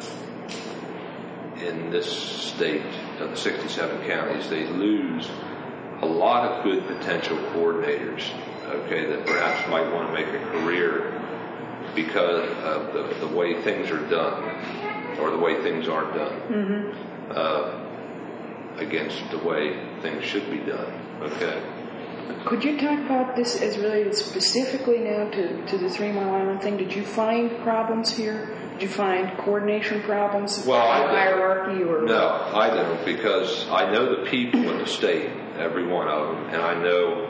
B: this state of the 67 counties, they lose a lot of good potential coordinators, okay, that perhaps might want to make a career because of the way things are done or the way things aren't done against the way things should be done, okay.
A: Could you talk about this as related specifically now to the 3 Mile Island thing? Did you find problems here? Did you find coordination problems? Hierarchy?
B: No, I don't, because I know the people in the state, every one of them, and I know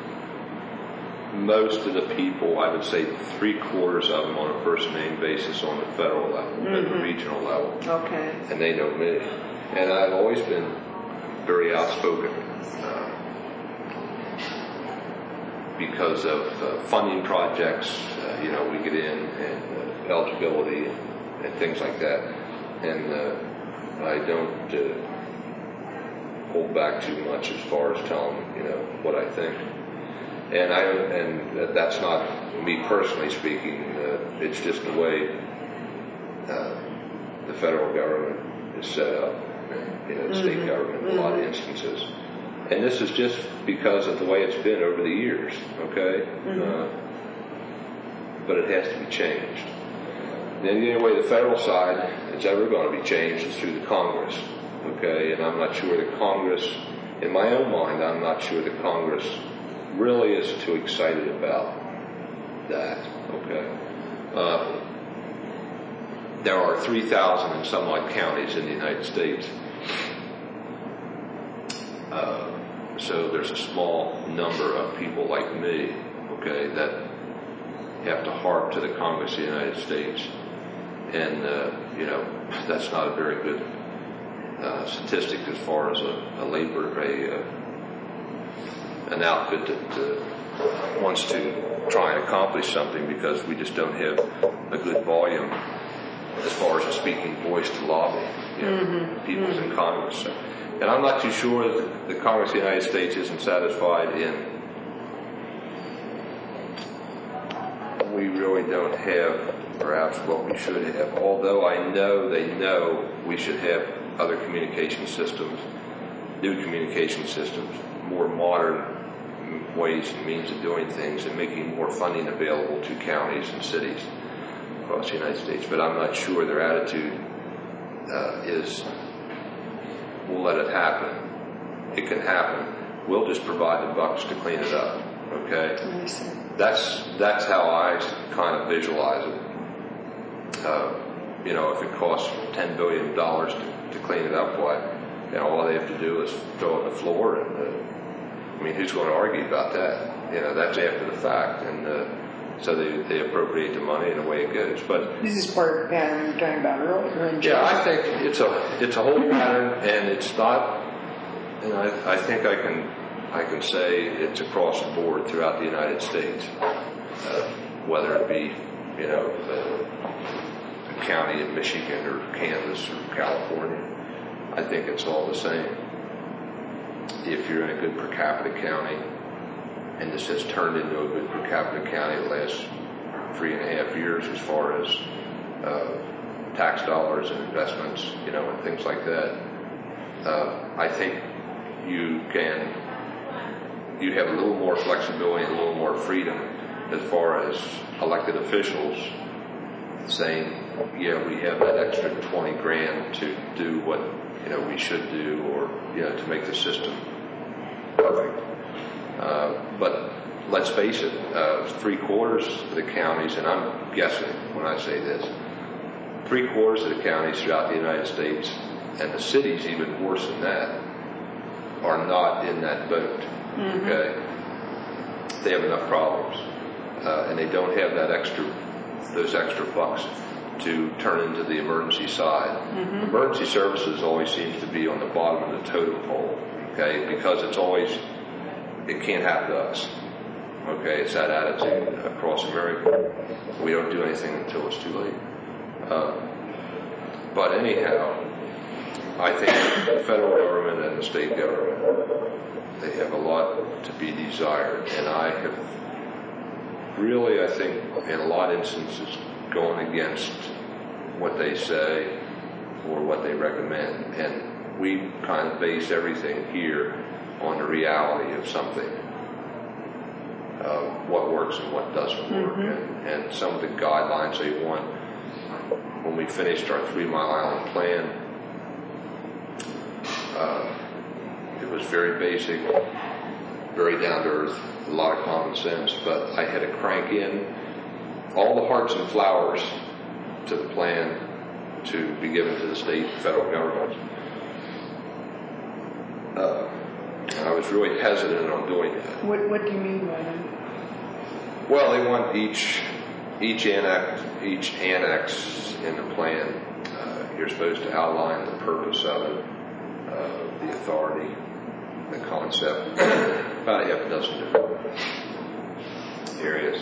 B: most of the people, I would say 3/4 of them on a first name basis on the federal level and the regional level.
A: Okay.
B: And they know me. And I've always been very outspoken because of funding projects, we get in, and eligibility and things like that. And I don't hold back too much as far as telling, what I think. And that's not me personally speaking. It's just the way the federal government is set up, the state government in a lot of instances. And this is just because of the way it's been over the years, okay? But it has to be changed. The only way the federal side is ever going to be changed is through the Congress, okay? And I'm not sure that Congress, in my own mind, I'm not sure that Congress really is too excited about that, okay? There are 3,000 and some odd counties in the United States. So there's a small number of people like me, okay, that have to harp to the Congress of the United States. And, that's not a very good statistic as far as an outfit that wants to try and accomplish something, because we just don't have a good volume as far as a speaking voice to lobby people's in Congress. So, and I'm not too sure that the Congress of the United States isn't satisfied in. We really don't have perhaps what we should have, although I know they know we should have other communication systems, new communication systems, more modern ways and means of doing things, and making more funding available to counties and cities across the United States. But I'm not sure their attitude is, we'll let it happen. It can happen. We'll just provide the bucks to clean it up. Okay? That's how I kind of visualize it. If it costs $10 billion to clean it up, all they have to do is throw it on the floor, and who's going to argue about that? That's after the fact, and so they appropriate the money and away it goes. But
A: this is part of the pattern you were talking about earlier.
B: Yeah, I think it's a whole pattern, and it's not. And I think I can say it's across the board throughout the United States, whether it be a county in Michigan or Kansas or California. I think it's all the same. If you're in a good per capita county, and this has turned into a good per capita county the last 3.5 years as far as tax dollars and investments, and things like that, I think you have a little more flexibility and a little more freedom as far as elected officials saying, yeah, we have that extra 20 grand to do what we should do, or to make the system perfect. But let's face it, 3/4 of the counties, and I'm guessing when I say this, 3/4 of the counties throughout the United States, and the cities even worse than that, are not in that boat. Okay, they have enough problems, and they don't have those extra bucks to turn into the emergency side. Emergency services always seems to be on the bottom of the totem pole. Okay, because it can't happen to us. Okay, it's that attitude across America. We don't do anything until it's too late. But anyhow, I think the federal government and the state government, they have a lot to be desired. And I have really, I think, in a lot of instances, going against what they say or what they recommend. And we kind of base everything here on the reality of something, what works and what doesn't work. And some of the guidelines they want. When we finished our 3 Mile Island plan, it was very basic, very down to earth, a lot of common sense, but I had to crank in all the hearts and flowers to the plan to be given to the state and federal government. I was really hesitant on doing that.
A: What do you mean by that?
B: Well, they want each annex in the plan. You're supposed to outline the purpose of it, the authority, the concept, about a half dozen different areas.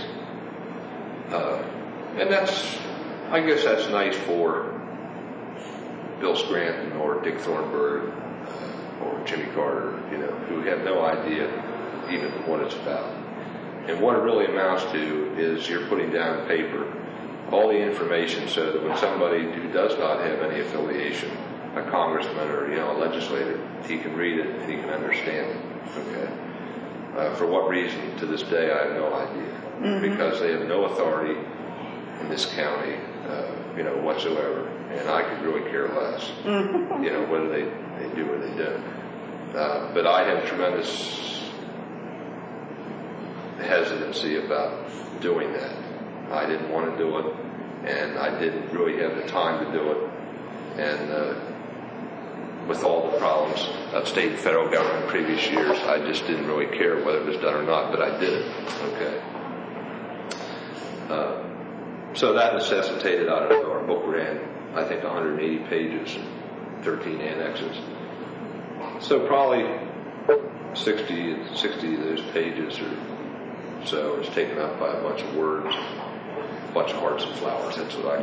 B: And I guess that's nice for Bill Scranton or Dick Thornburg or Jimmy Carter, who have no idea even what it's about. And what it really amounts to is you're putting down on paper all the information so that when somebody who does not have any affiliation, a congressman or a legislator, he can read it and he can understand it. Okay. For what reason, to this day, I have no idea. Because they have no authority in this county, whatsoever, and I could really care less. Whether they do or they don't. But I have tremendous hesitancy about doing that. I didn't want to do it, and I didn't really have the time to do it. And with all the problems of state and federal government in previous years, I just didn't really care whether it was done or not, but I did it. Okay. So that necessitated, I don't know, our book ran, I think, 180 pages and 13 annexes. So probably 60 of those pages or so is taken up by a bunch of words, a bunch of hearts and flowers. That's what I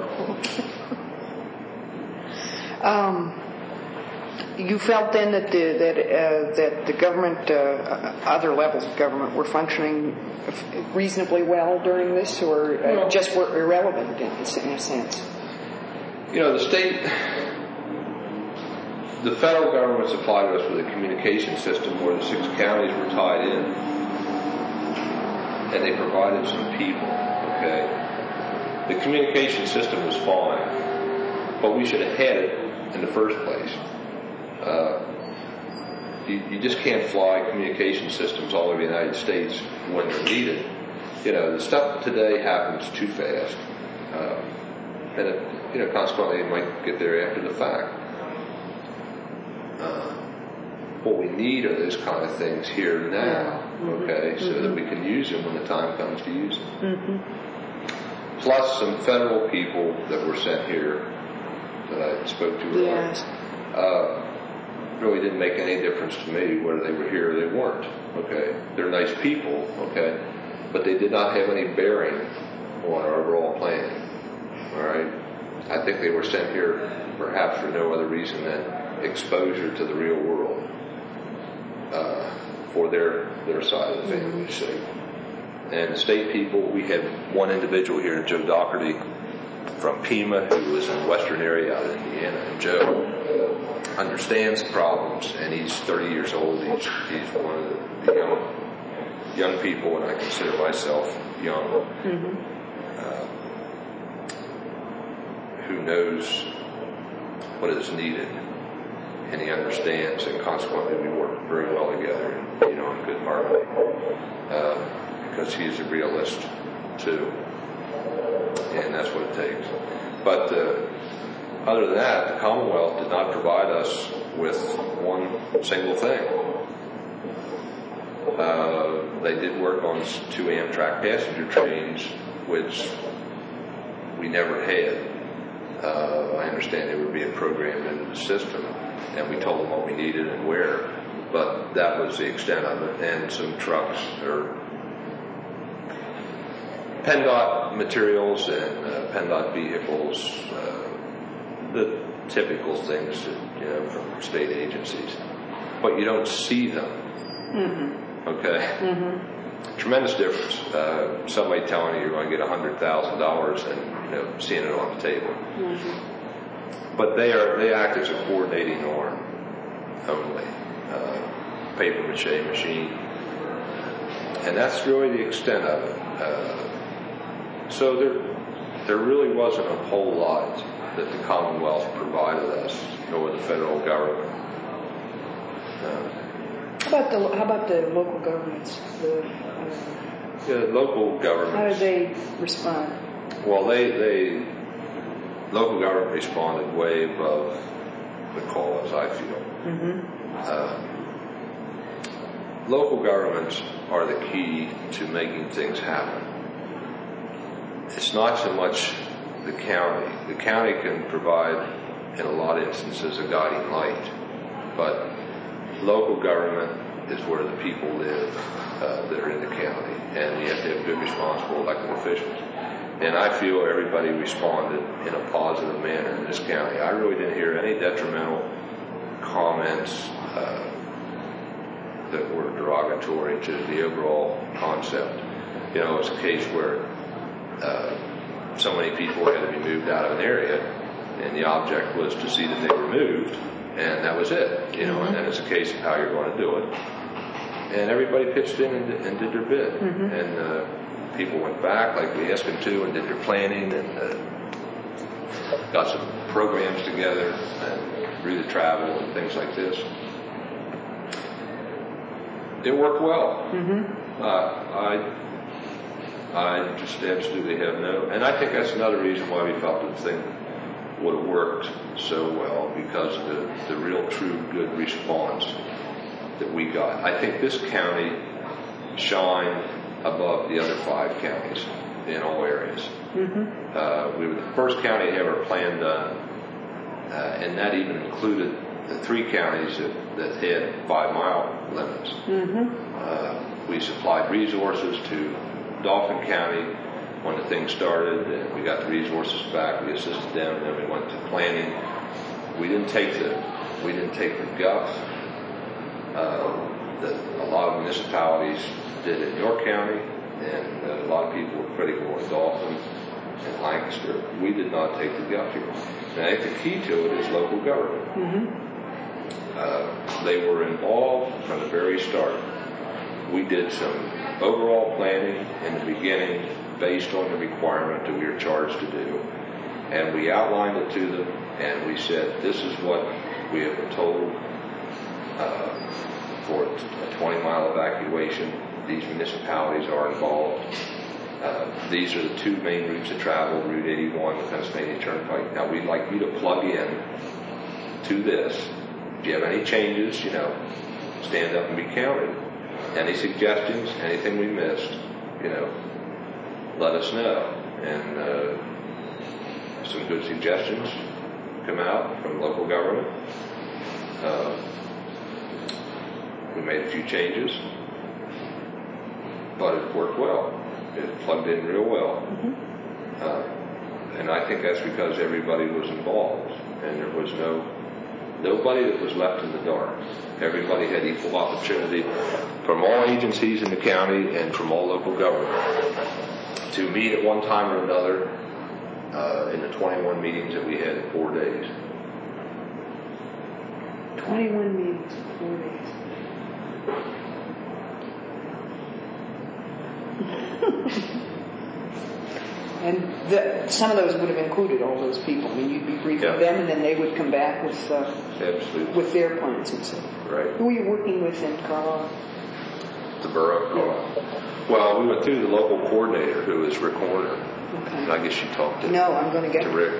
B: call it.
A: You felt then that the government, other levels of government, were functioning reasonably well during this, or just were irrelevant in a sense?
B: The federal government supplied us with a communication system where the 6 counties were tied in, and they provided some people. Okay, the communication system was fine, but we should have had it in the first place. You just can't fly communication systems all over the United States when they're needed. The stuff today happens too fast, and it, consequently, it might get there after the fact. What we need are those kind of things here now, okay, so that we can use them when the time comes to use them. Plus some federal people that were sent here that I spoke to earlier. Really didn't make any difference to me whether they were here or they weren't. Okay, they're nice people. Okay, but they did not have any bearing on our overall planning. All right, I think they were sent here perhaps for no other reason than exposure to the real world for their side of the family. You see, and the state people, we had one individual here, Joe Doherty from Pima, who was in the western area out of Indiana, and Joe understands the problems, and he's 30 years old. He's one of the young people, and I consider myself young, who knows what is needed, and he understands, and consequently we work very well together, in good harmony, because he's a realist too, and that's what it takes. But other than that, the Commonwealth did not provide us with one single thing. They did work on 2 Amtrak passenger trains, which we never had. I understand they were being programmed into the system, and we told them what we needed and where, but that was the extent of it. And some trucks or PennDOT materials and PennDOT vehicles, the typical things that, from state agencies, but you don't see them. Okay, tremendous difference. Somebody telling you you're going to get $100,000 and seeing it on the table, but they act as a coordinating arm only, paper mache machine, and that's really the extent of it. So there really wasn't a whole lot that the Commonwealth provided us, nor the federal government.
A: How about the local governments?
B: Local governments.
A: How did they respond?
B: Well, local government responded way above the cause, I feel. Local governments are the key to making things happen. It's not so much the county. The county can provide, in a lot of instances, a guiding light, but local government is where the people live that are in the county, and you have to have good, responsible elected officials. And I feel everybody responded in a positive manner in this county. I really didn't hear any detrimental comments that were derogatory to the overall concept. It's a case where so many people had to be moved out of an area, and the object was to see that they were moved, and that was it. And then it's a case of how you're going to do it. and everybody pitched in and did their bit. And people went back like we asked them to and did their planning and got some programs together and route of travel and things like this. It worked well. I just absolutely have no, and I think that's another reason why we felt the thing would have worked so well, because of the real, true, good response that we got. I think this county shined above the other 5 counties in all areas. We were the first county to ever plan done, and that even included the 3 counties that had 5-mile limits. We supplied resources to Dauphin County when the thing started, and we got the resources back. We assisted them, and then we went to planning. We didn't take the guff that a lot of municipalities did in York County, and a lot of people were critical of Dauphin and Lancaster. We did not take the guff here. And I think the key to it is local government. They were involved from the very start. We did some overall planning in the beginning based on the requirement that we were charged to do, and we outlined it to them, and we said, this is what we have been told for a 20-mile evacuation. These municipalities are involved. These are the 2 main routes of travel, Route 81, the Pennsylvania Turnpike. Now, we'd like you to plug in to this. If you have any changes, stand up and be counted. Any suggestions, anything we missed, let us know. And some good suggestions come out from local government. We made a few changes, but it worked well. It plugged in real well. And I think that's because everybody was involved, and there was nobody that was left in the dark. Everybody had equal opportunity from all agencies in the county and from all local government to meet at one time or another in the 21 meetings that we had in 4 days.
A: 21 meetings in 4 days. And some of those would have included all those people. I mean, you'd be briefing them, and then they would come back with their plans and stuff.
B: Right.
A: Who were you working with in Carlisle?
B: The borough of Carlisle. Well, we went through the local coordinator, who is Rick Horner.
A: Okay.
B: And I guess you talked to
A: No, I'm going to get
B: to Rick.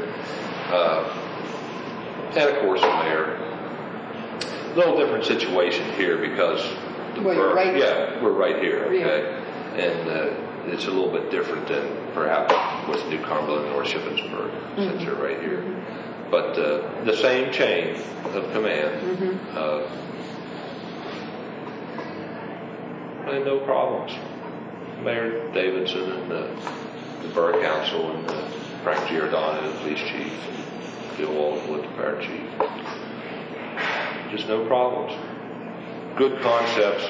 B: And of course, from there, a little different situation here because
A: you're right.
B: Yeah, we're right here. Okay,
A: yeah.
B: And it's a little bit different than perhaps with New Cumberland or Shippensburg, since they're right here. But the same chain of command, and no problems. Mayor Davidson and the Borough Council and Frank Giordano, the police chief, and Bill Waldenwood, the fire chief. Just no problems. Good concepts.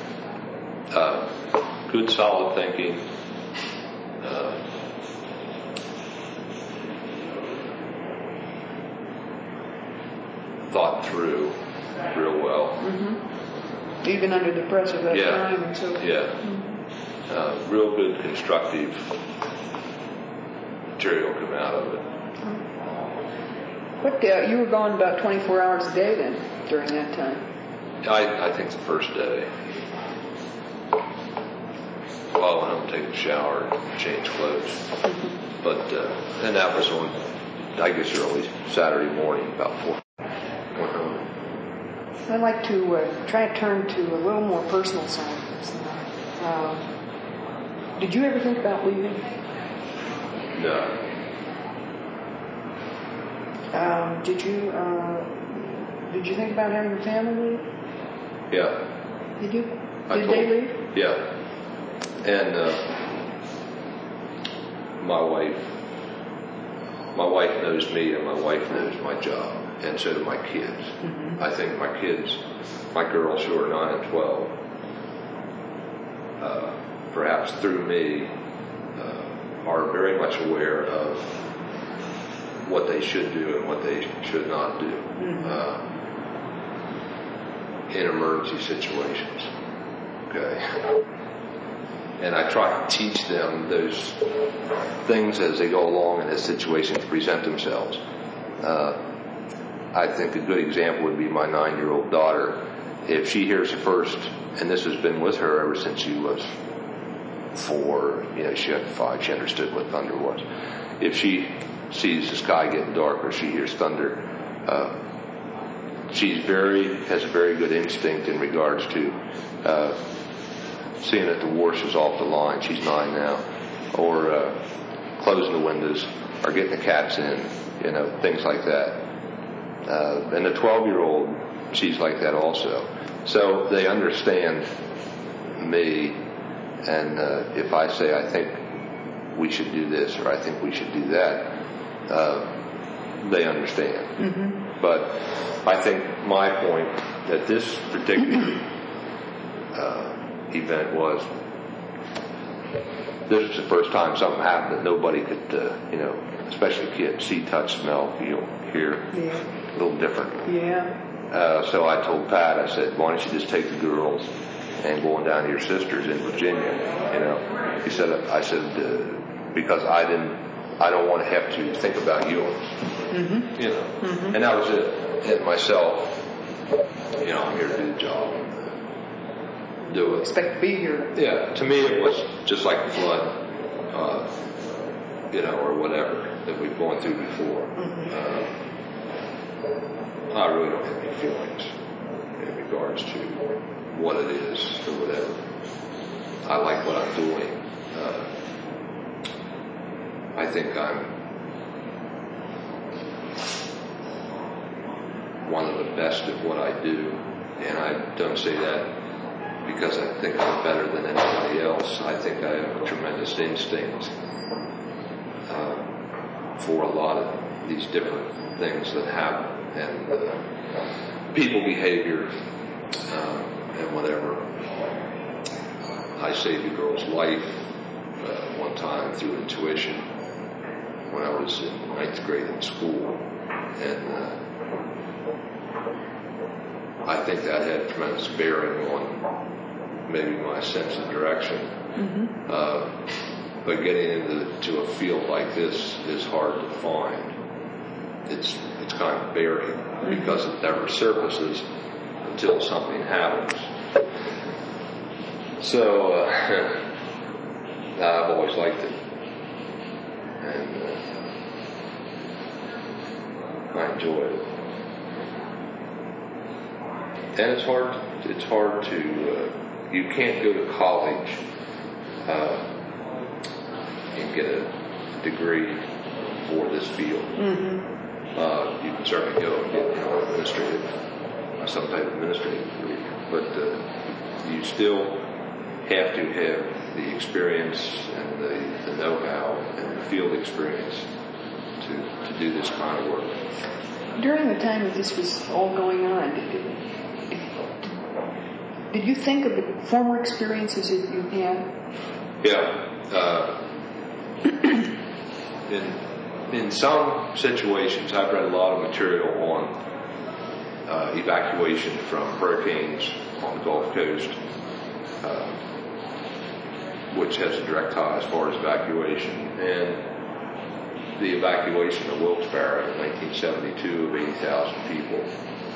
B: Good solid thinking, thought through real well.
A: Even under the pressure of that time and so forth.
B: Yeah. Real good constructive material come out of it.
A: What you were gone about 24 hours a day then during that time?
B: I think the first day. Well, I went home, take a shower, change clothes. But and that was on, I guess, early Saturday morning, about 4. Went home.
A: I'd like to try to turn to a little more personal side of this now. Did you ever think about leaving?
B: No.
A: Did you think about having your family leave?
B: Yeah.
A: Did you? Did they leave?
B: Yeah. And my wife knows me, and my wife knows my job, and so do my kids. I think my kids, my girls who are 9 and 12, perhaps through me, are very much aware of what they should do and what they should not do in emergency situations. okay? And I try to teach them those things as they go along and as situations present themselves. I think a good example would be my 9-year-old daughter. If she hears the first, and this has been with her ever since she was 4, she had 5, she understood what thunder was. If she sees the sky getting dark or she hears thunder, she has a very good instinct in regards to seeing that the horse is off the line. She's 9 now. Or closing the windows or getting the cats in, things like that. And the 12-year-old, she's like that also. So they understand me, and if I say I think we should do this or I think we should do that, they understand. Mm-hmm. But I think my point at this particular event was, this was the first time something happened that nobody could, especially kids, see, touch, smell, feel, hear. Yeah. A little different.
A: Yeah.
B: So I told Pat, I said, why don't you just take the girls and go on down to your sister's in Virginia? I said, because I don't want to have to think about yours. Mm-hmm. Mm-hmm. And that was it. And myself, I'm here to do the job. Do it.
A: Expect to be here.
B: Yeah. To me, it was just like a flood, or whatever that we've gone through before. Mm-hmm. I really don't have any feelings in regards to what it is or whatever. I like what I'm doing. I think I'm one of the best at what I do, and I don't say that because I think I'm better than anybody else. I think I have a tremendous instinct for a lot of these different things that happen, and people behavior, and whatever. I saved a girl's life one time through intuition when I was in 9th grade in school, and I think that had tremendous bearing on maybe my sense of direction. Mm-hmm. But getting into a field like this is hard to find. It's kind of buried because it never surfaces until something happens. So I've always liked it, and I enjoy it. And it's hard to. You can't go to college and get a degree for this field. Mm-hmm. You can certainly go and get some type of administrative degree, but you still have to have the experience and the know-how and the field experience to do this kind of work.
A: During the time that this was all going on, did you think of the former experiences that you had?
B: Yeah. In some situations, I've read a lot of material on evacuation from hurricanes on the Gulf Coast, which has a direct tie as far as evacuation. And the evacuation of Wilkes-Barre in 1972 of 80,000 people.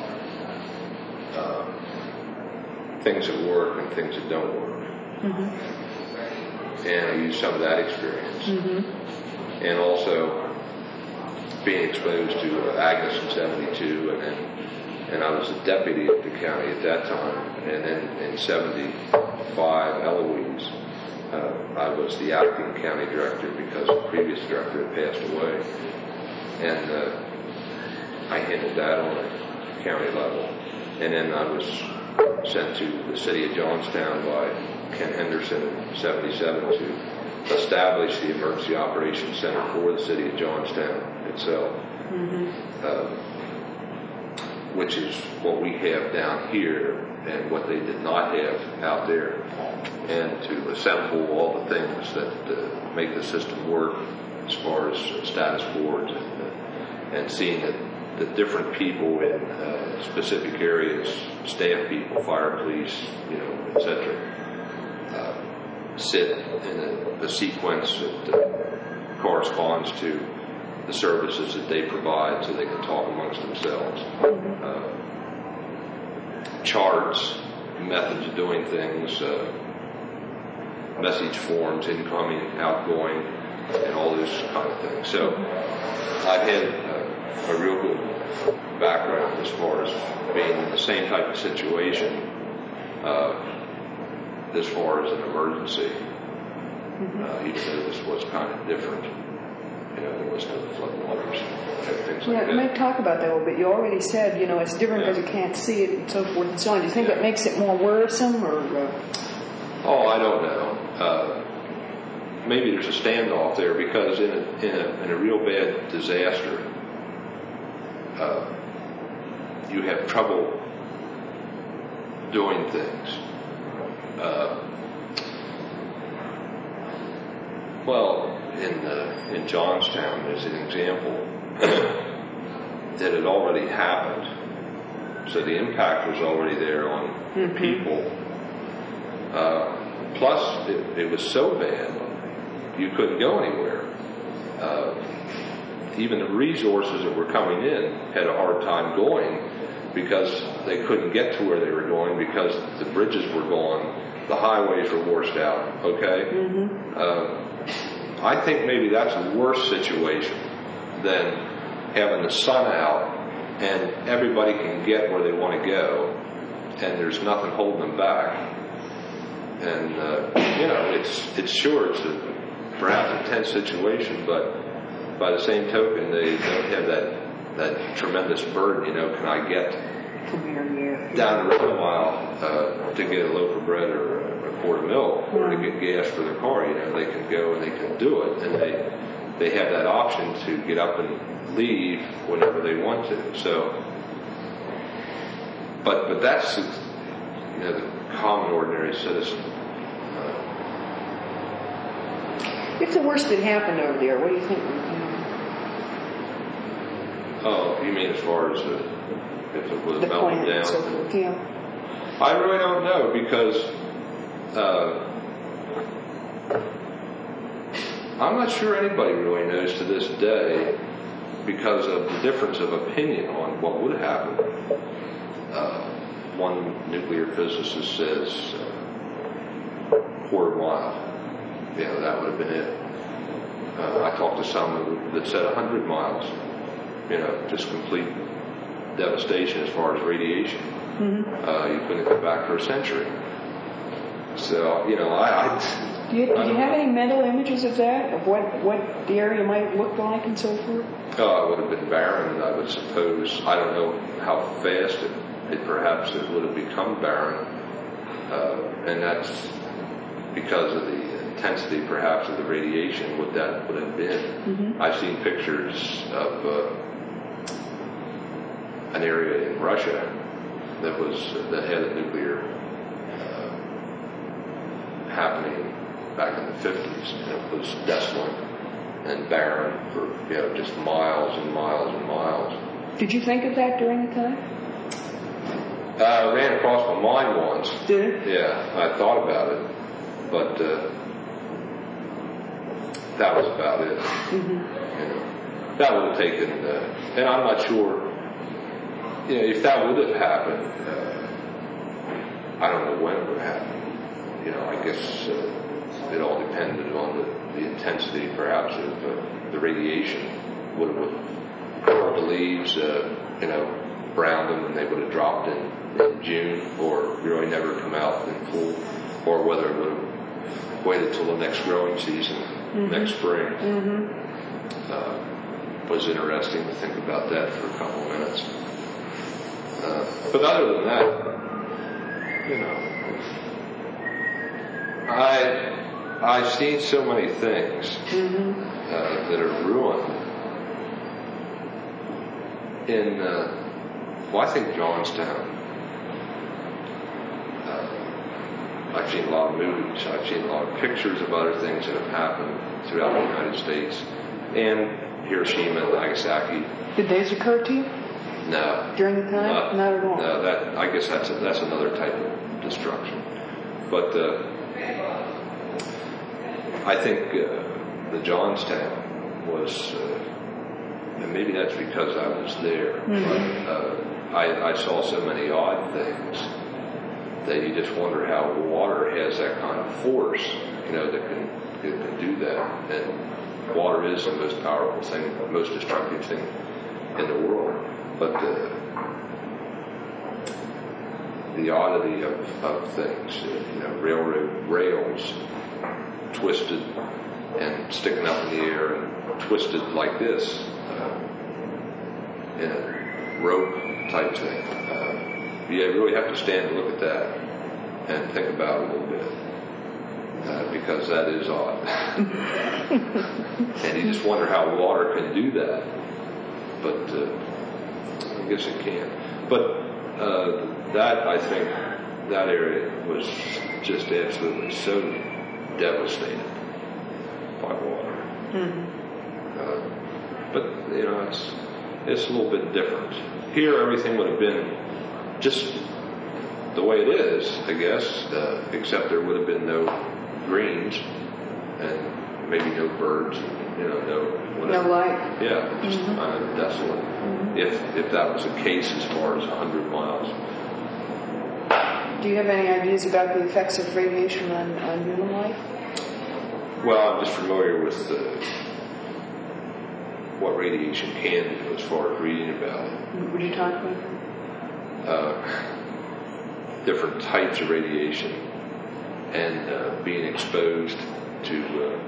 B: Things that work and things that don't work. Mm-hmm. And I used some of that experience. Mm-hmm. And also being exposed to Agnes in 72, and I was a deputy at the county at that time, and then in 75, Eloise, I was the acting county director because the previous director had passed away, and I handled that on a county level. And then I was sent to the city of Johnstown by Ken Henderson in 77 to establish the Emergency Operations Center for the city of Johnstown itself, which is what we have down here and what they did not have out there, and to assemble all the things that make the system work as far as status boards and seeing that the different people in specific areas, staff people, fire, police, etc., sit in a sequence that corresponds to the services that they provide so they can talk amongst themselves. Charts, methods of doing things, message forms, incoming, outgoing, and all those kind of things. So I've had a real good background as far as being in the same type of situation as far as an emergency, even though this was kind of different, than most of the floodwaters and things like that.
A: Yeah, may talk about that a little bit. You already said, it's different because you can't see it and so forth and so on. Do you think that makes it more worrisome, or?
B: Oh, I don't know. Maybe there's a standoff there because in a real bad disaster, you have trouble doing things. Well, in Johnstown, as an example, that had already happened, so the impact was already there on people. Plus, it was so bad you couldn't go anywhere. Even the resources that were coming in had a hard time going because they couldn't get to where they were going because the bridges were gone, the highways were washed out. Okay, I think maybe that's a worse situation than having the sun out and everybody can get where they want to go, and there's nothing holding them back. And it's a perhaps a tense situation, but by the same token, they don't have that tremendous burden. Can I get down the road a mile to get a loaf of bread or a quart of milk, or to get gas for their car? They can go and they can do it, and they have that option to get up and leave whenever they want to. So, but that's the common ordinary citizen.
A: If the worst had happened over there, what do you think?
B: Oh, you mean as far as if it was melted down?
A: So forth, yeah.
B: I really don't know because I'm not sure anybody really knows to this day because of the difference of opinion on what would happen. One nuclear physicist says quarter mile. That would have been it. I talked to some that said 100 miles. Just complete devastation as far as radiation. You couldn't come back for a century. So,
A: Do you have any mental images of that? Of what the area might have looked like and so forth?
B: It would have been barren, I would suppose. I don't know how fast perhaps it would have become barren. And that's because of the intensity perhaps of the radiation, what that would have been. I've seen pictures of an area in Russia that had a nuclear happening back in the 50s, and it was desolate and barren for just miles and miles and miles.
A: Did you think of that during the time?
B: I ran across my mind once.
A: Did it?
B: Yeah, I thought about it, but that was about it. That would have taken, and I'm not sure, if that would have happened, I don't know when it would happen. I guess it all depended on the intensity, perhaps, of the radiation. Would have curled the leaves, browned them, and they would have dropped in June, or really never come out in full, or whether it would have waited till the next growing season, next spring. Was interesting to think about that for a couple of minutes. But other than that, I've seen so many things that are ruined. I think Johnstown. I've seen a lot of movies. I've seen a lot of pictures of other things that have happened throughout the United States, and Hiroshima and Nagasaki.
A: Did those occur to you?
B: No.
A: During the time? Not at all.
B: No, I guess that's another type of destruction. But I think the Johnstown was, and maybe that's because I was there, but I saw so many odd things that you just wonder how water has that kind of force, that can do that. And water is the most powerful thing, most destructive thing in the world. But the oddity of things, railroad rails twisted and sticking up in the air and twisted like this, in a rope type thing. You really have to stand and look at that and think about it a little bit, because that is odd. And you just wonder how water can do that, but I guess it can. But that, I think, that area was just absolutely so devastated by water. But it's a little bit different. Here, everything would have been just the way it is, I guess, except there would have been no greens and maybe no birds, no whatever.
A: No light.
B: Yeah, just kind of desolate. If that was the case as far as 100 miles.
A: Do you have any ideas about the effects of radiation on human life?
B: Well, I'm just familiar with what radiation can do as far as reading about it.
A: Would you talk about that?
B: Different types of radiation and being exposed to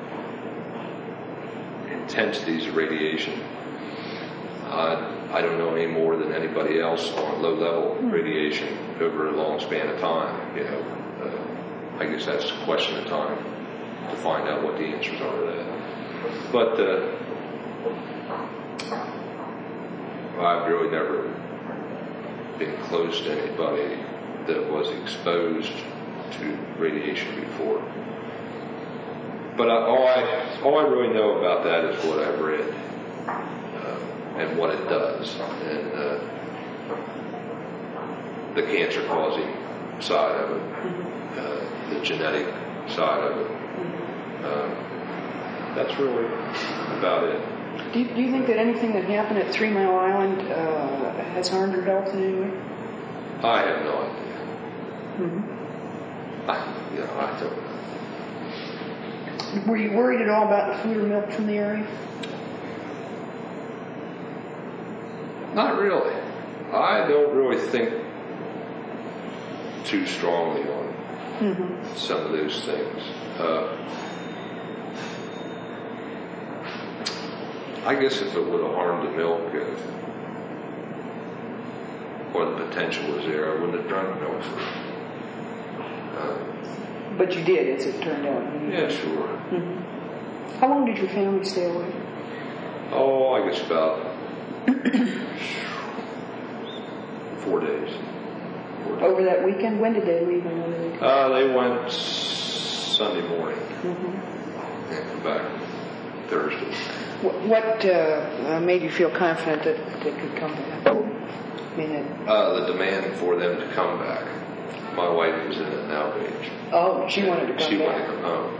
B: intensities of radiation. I don't know any more than anybody else on low-level radiation over a long span of time. I guess that's a question of time to find out what the answers are to that. But I've really never been close to anybody that was exposed to radiation before. But all I really know about that is what I've read and what it does, and the cancer-causing side of it, the genetic side of it. That's really about it.
A: Do you think that anything that happened at 3 Mile Island has harmed your health in any way?
B: I have no idea. I don't know.
A: Were you worried at all about the food or milk from the area?
B: Not really. I don't really think too strongly on some of those things. I guess if it would have harmed the milk, or the potential was there, I wouldn't have drunk milk.
A: But you did, as it turned out.
B: Yeah, sure.
A: How long did your family stay away?
B: Oh, I guess about 4 days.
A: Over that weekend? When did they leave and when did they come?
B: They went Sunday morning and come back Thursday.
A: What made you feel confident that they could come back?
B: The demand for them to come back. My wife was in an outrage.
A: Oh, she wanted to come back.
B: She wanted to come home.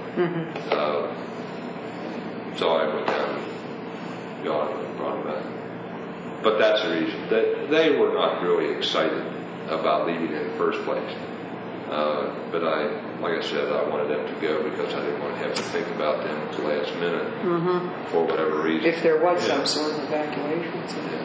B: So I went down and got him and brought him back. But that's the reason. They were not really excited about leaving in the first place. But like I said, I wanted them to go because I didn't want to have to think about them at the last minute for whatever reason.
A: If there was some sort of evacuation.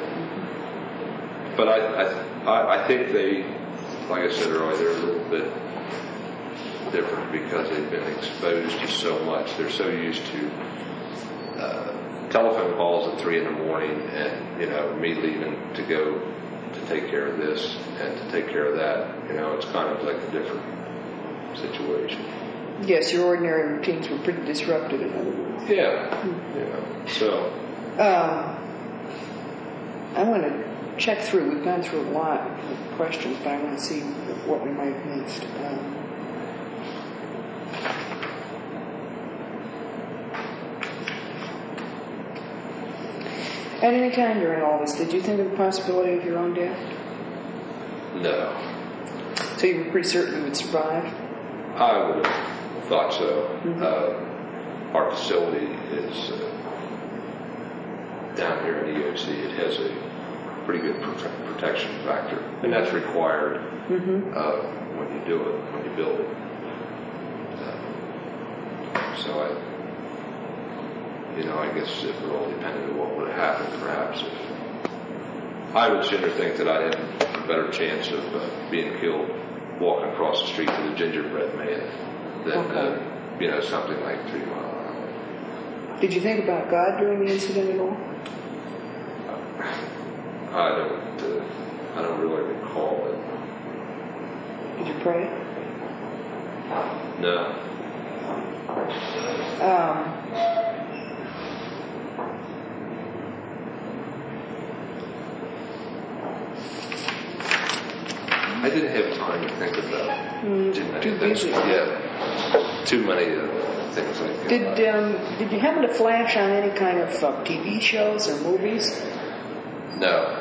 B: But I think they, like I said earlier, they're a little bit different because they've been exposed to so much. They're so used to telephone calls at 3 a.m. and me leaving to go to take care of this and to take care of that. It's kind of like a different situation.
A: Yes, your ordinary routines were pretty disrupted, in other words.
B: Yeah. So
A: I want to check through. We've gone through a lot of questions, but I want to see what we might have missed. At any time during all this, did you think of the possibility of your own death?
B: No.
A: So you were pretty certain you would survive?
B: I would have thought so. our facility is down here in EOC. It has a pretty good protection factor, and that's required when you do it, when you build it. So I guess it would all depend on what would have happened. Perhaps I would sooner think that I'd have a better chance of being killed walking across the street with a gingerbread man than something like 3 Mile Island.
A: Did you think about God during the incident at all?
B: I don't really recall it.
A: Did you pray?
B: No. I didn't have time to think about it.
A: Too busy.
B: Yeah. Too many things like that.
A: Did you happen to flash on any kind of TV shows or movies?
B: No.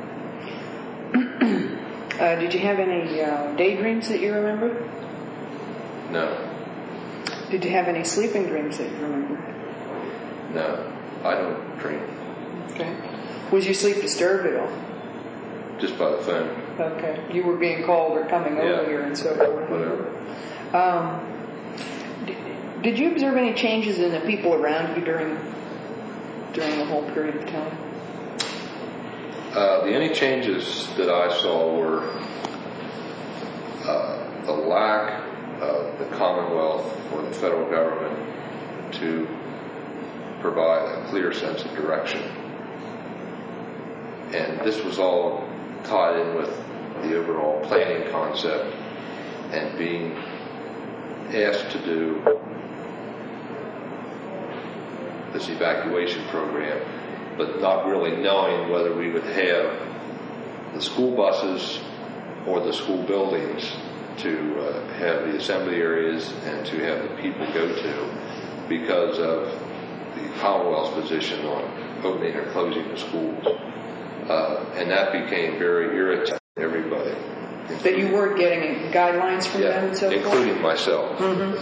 A: Did you have any daydreams that you remember?
B: No.
A: Did you have any sleeping dreams that you remember?
B: No. I don't dream.
A: Okay. Was your sleep disturbed at all?
B: Just by the phone.
A: Okay. You were being called or coming over here and so forth.
B: Whatever.
A: Did you observe any changes in the people around you during the whole period of time?
B: The only changes that I saw were the lack of the Commonwealth or the federal government to provide a clear sense of direction. And this was all tied in with the overall planning concept and being asked to do this evacuation program, but not really knowing whether we would have the school buses or the school buildings to have the assembly areas and to have the people go to because of the Commonwealth's position on opening or closing the schools. And that became very irritating to everybody.
A: That you weren't getting guidelines from them and so forth?
B: Including myself.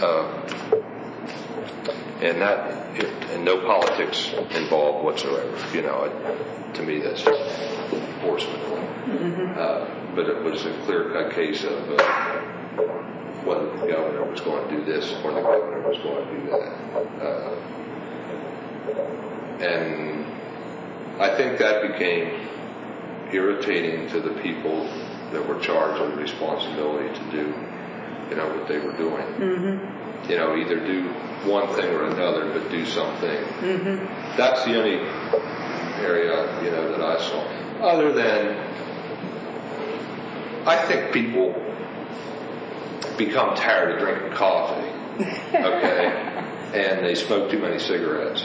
B: And no politics involved whatsoever. To me that's just enforcement. But it was a clear-cut case of whether the governor was going to do this or the governor was going to do that. And I think that became irritating to the people that were charged with the responsibility to do, what they were doing. Either do one thing or another, but do something. That's the only area, that I saw. Other than, I think people become tired of drinking coffee, okay, and they smoke too many cigarettes.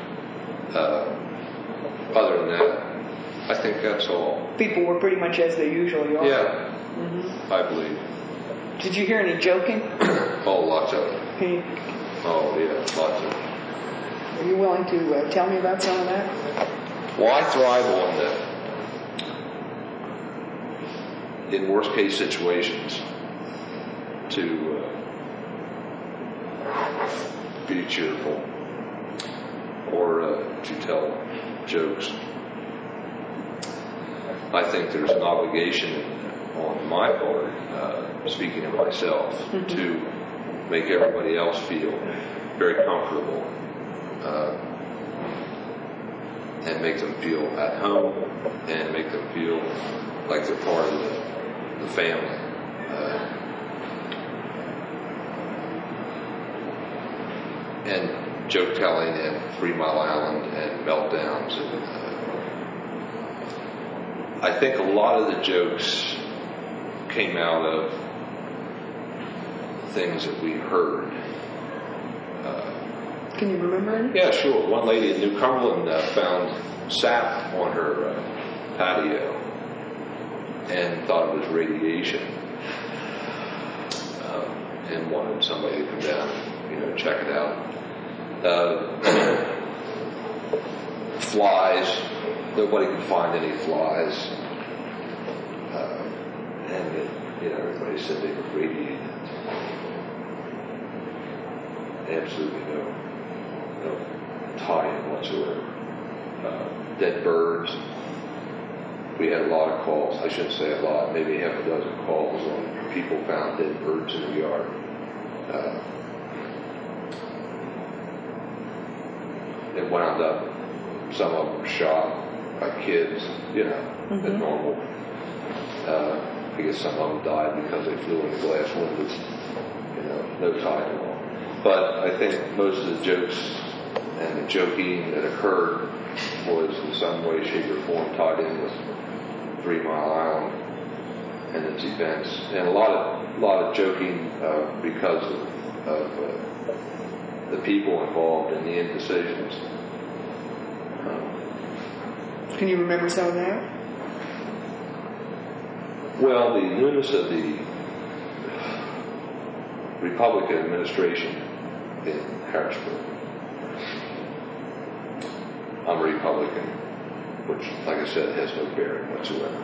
B: Other than that, I think that's all.
A: People were pretty much as they usually are.
B: Yeah, I believe.
A: Did you hear any joking?
B: Oh, lots of it. Oh, yeah, lots of it.
A: Are you willing to tell me about some of that?
B: Well, I thrive on in worst case situations, to be cheerful or to tell jokes. I think there's an obligation on my part, speaking of myself, to make everybody else feel very comfortable and make them feel at home and make them feel like they're part of the family. And joke telling and 3 Mile Island and meltdowns. And, I think a lot of the jokes came out of things that we heard.
A: Can you remember any?
B: Yeah, sure. One lady in New Cumberland found sap on her patio and thought it was radiation, and wanted somebody to come down and check it out. Flies. Nobody could find any flies. And everybody said they were radiated. Absolutely no tie-in whatsoever. Dead birds. We had a lot of calls. I shouldn't say a lot. Maybe half a dozen calls on people found dead birds in the yard. It wound up. Some of them were shot by kids. The normal. I guess some of them died because they flew into glass windows. No tie at all. But I think most of the jokes and the joking that occurred was in some way, shape, or form tied in with 3 Mile Island and its events, and a lot of joking because of the people involved in the indecisions.
A: Can you remember some of that?
B: Well, the newness of the Republican administration in Harrisburg. I'm a Republican, which, like I said, has no bearing whatsoever.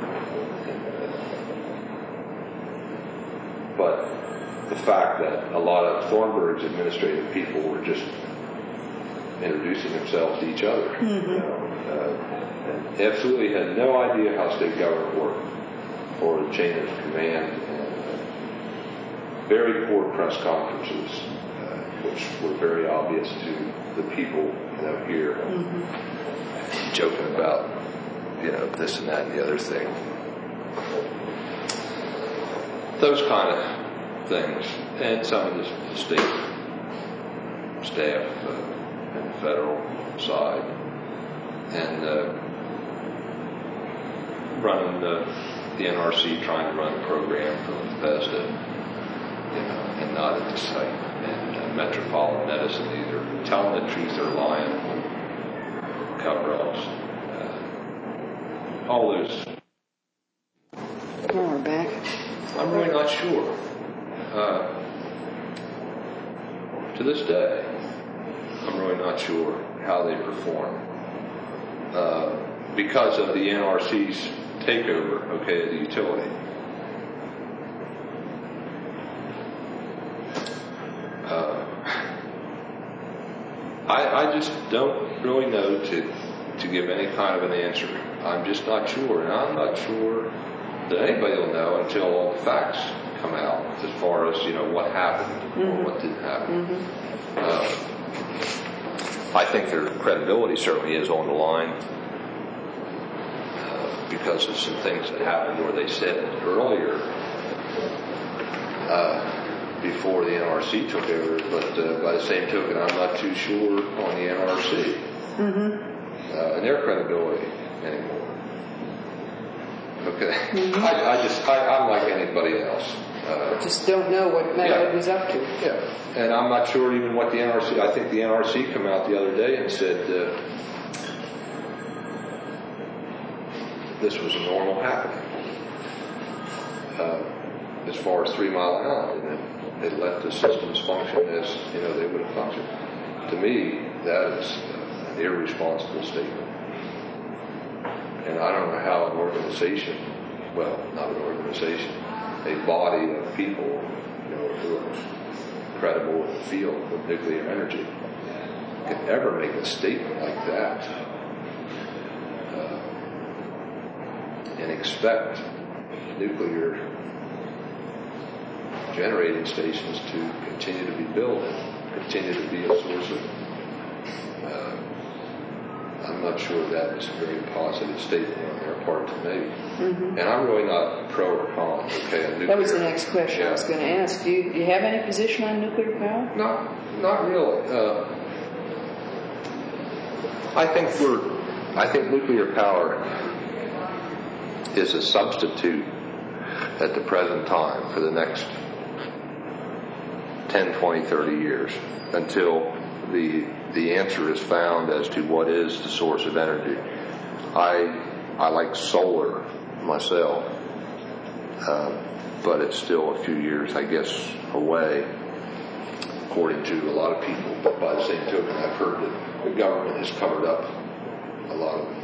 B: But the fact that a lot of Thornburg's administrative people were just introducing themselves to each other, and absolutely had no idea how state government worked or the chain of command, and very poor press conferences, which were very obvious to the people here, joking about this and that and the other thing. Those kind of things, and some of the state staff and the federal side, and running the NRC, trying to run a program for Bethesda, and not at the site, and Metropolitan Medicine either telling the truth or lying, cover-ups, all those.
A: Well, we're back.
B: I'm really not sure. To this day, I'm really not sure how they perform because of the NRC's takeover, of the utility. I just don't really know to give any kind of an answer. I'm just not sure, and I'm not sure that anybody will know until all the facts come out as far as what happened or what didn't happen. I think their credibility certainly is on the line because of some things that happened where they said earlier before the NRC took over, but by the same token, I'm not too sure on the NRC and their credibility anymore. Okay, I'm like anybody else.
A: Just don't know what Matt was up to.
B: Yeah, and I'm not sure even what the NRC. I think the NRC came out the other day and said this was a normal happening as far as 3 Mile Island, and they let the systems function as they would have functioned. To me, that is an irresponsible statement. And I don't know how an organization, well, not an organization, a body of people, who are credible in the field of nuclear energy, can ever make a statement like that and expect nuclear generating stations to continue to be built and continue to be a source of I'm not sure that was a very positive statement on their part to me. And I'm really not pro or con. Okay,
A: that was the next question I was going to ask. Do you have any position on nuclear power?
B: No, not really. I think nuclear power is a substitute at the present time for the next 10, 20, 30 years until the answer is found as to what is the source of energy. I like solar myself, but it's still a few years, I guess, away, according to a lot of people. But by the same token, I've heard that the government has covered up a lot of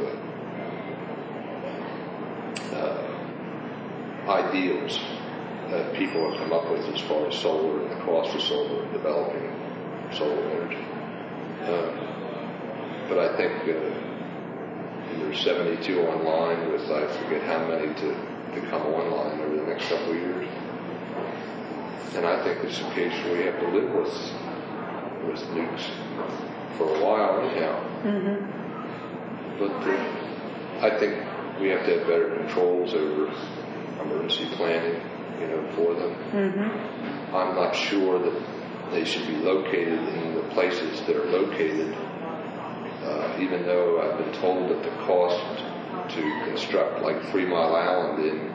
B: ideals that people have come up with as far as solar and the cost of solar and developing solar energy. but I think there's 72 online with I forget how many to come online over the next couple of years. And I think it's a case where we have to live with nukes for a while anyhow. But I think we have to have better controls over emergency planning, for them. I'm not sure that they should be located in the places that are located, even though I've been told that the cost to construct like 3 Mile Island in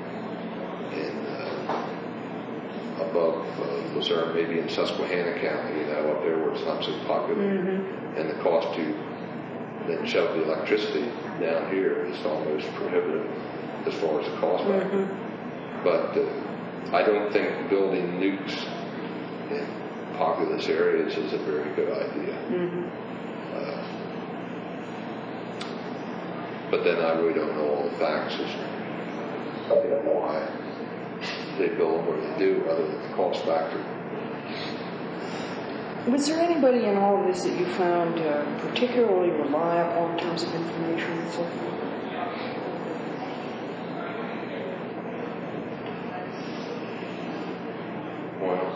B: above Luzerne, maybe in Susquehanna County, up there where it's not so popular, and the cost to then shove the electricity down here is almost prohibitive as far as the cost factor. But I don't think building nukes in populous areas is a very good idea. But then I really don't know all the facts as to why they build them where they do, other than the cost factor.
A: Was there anybody in all of this that you found particularly reliable in terms of information and so forth?
B: Well,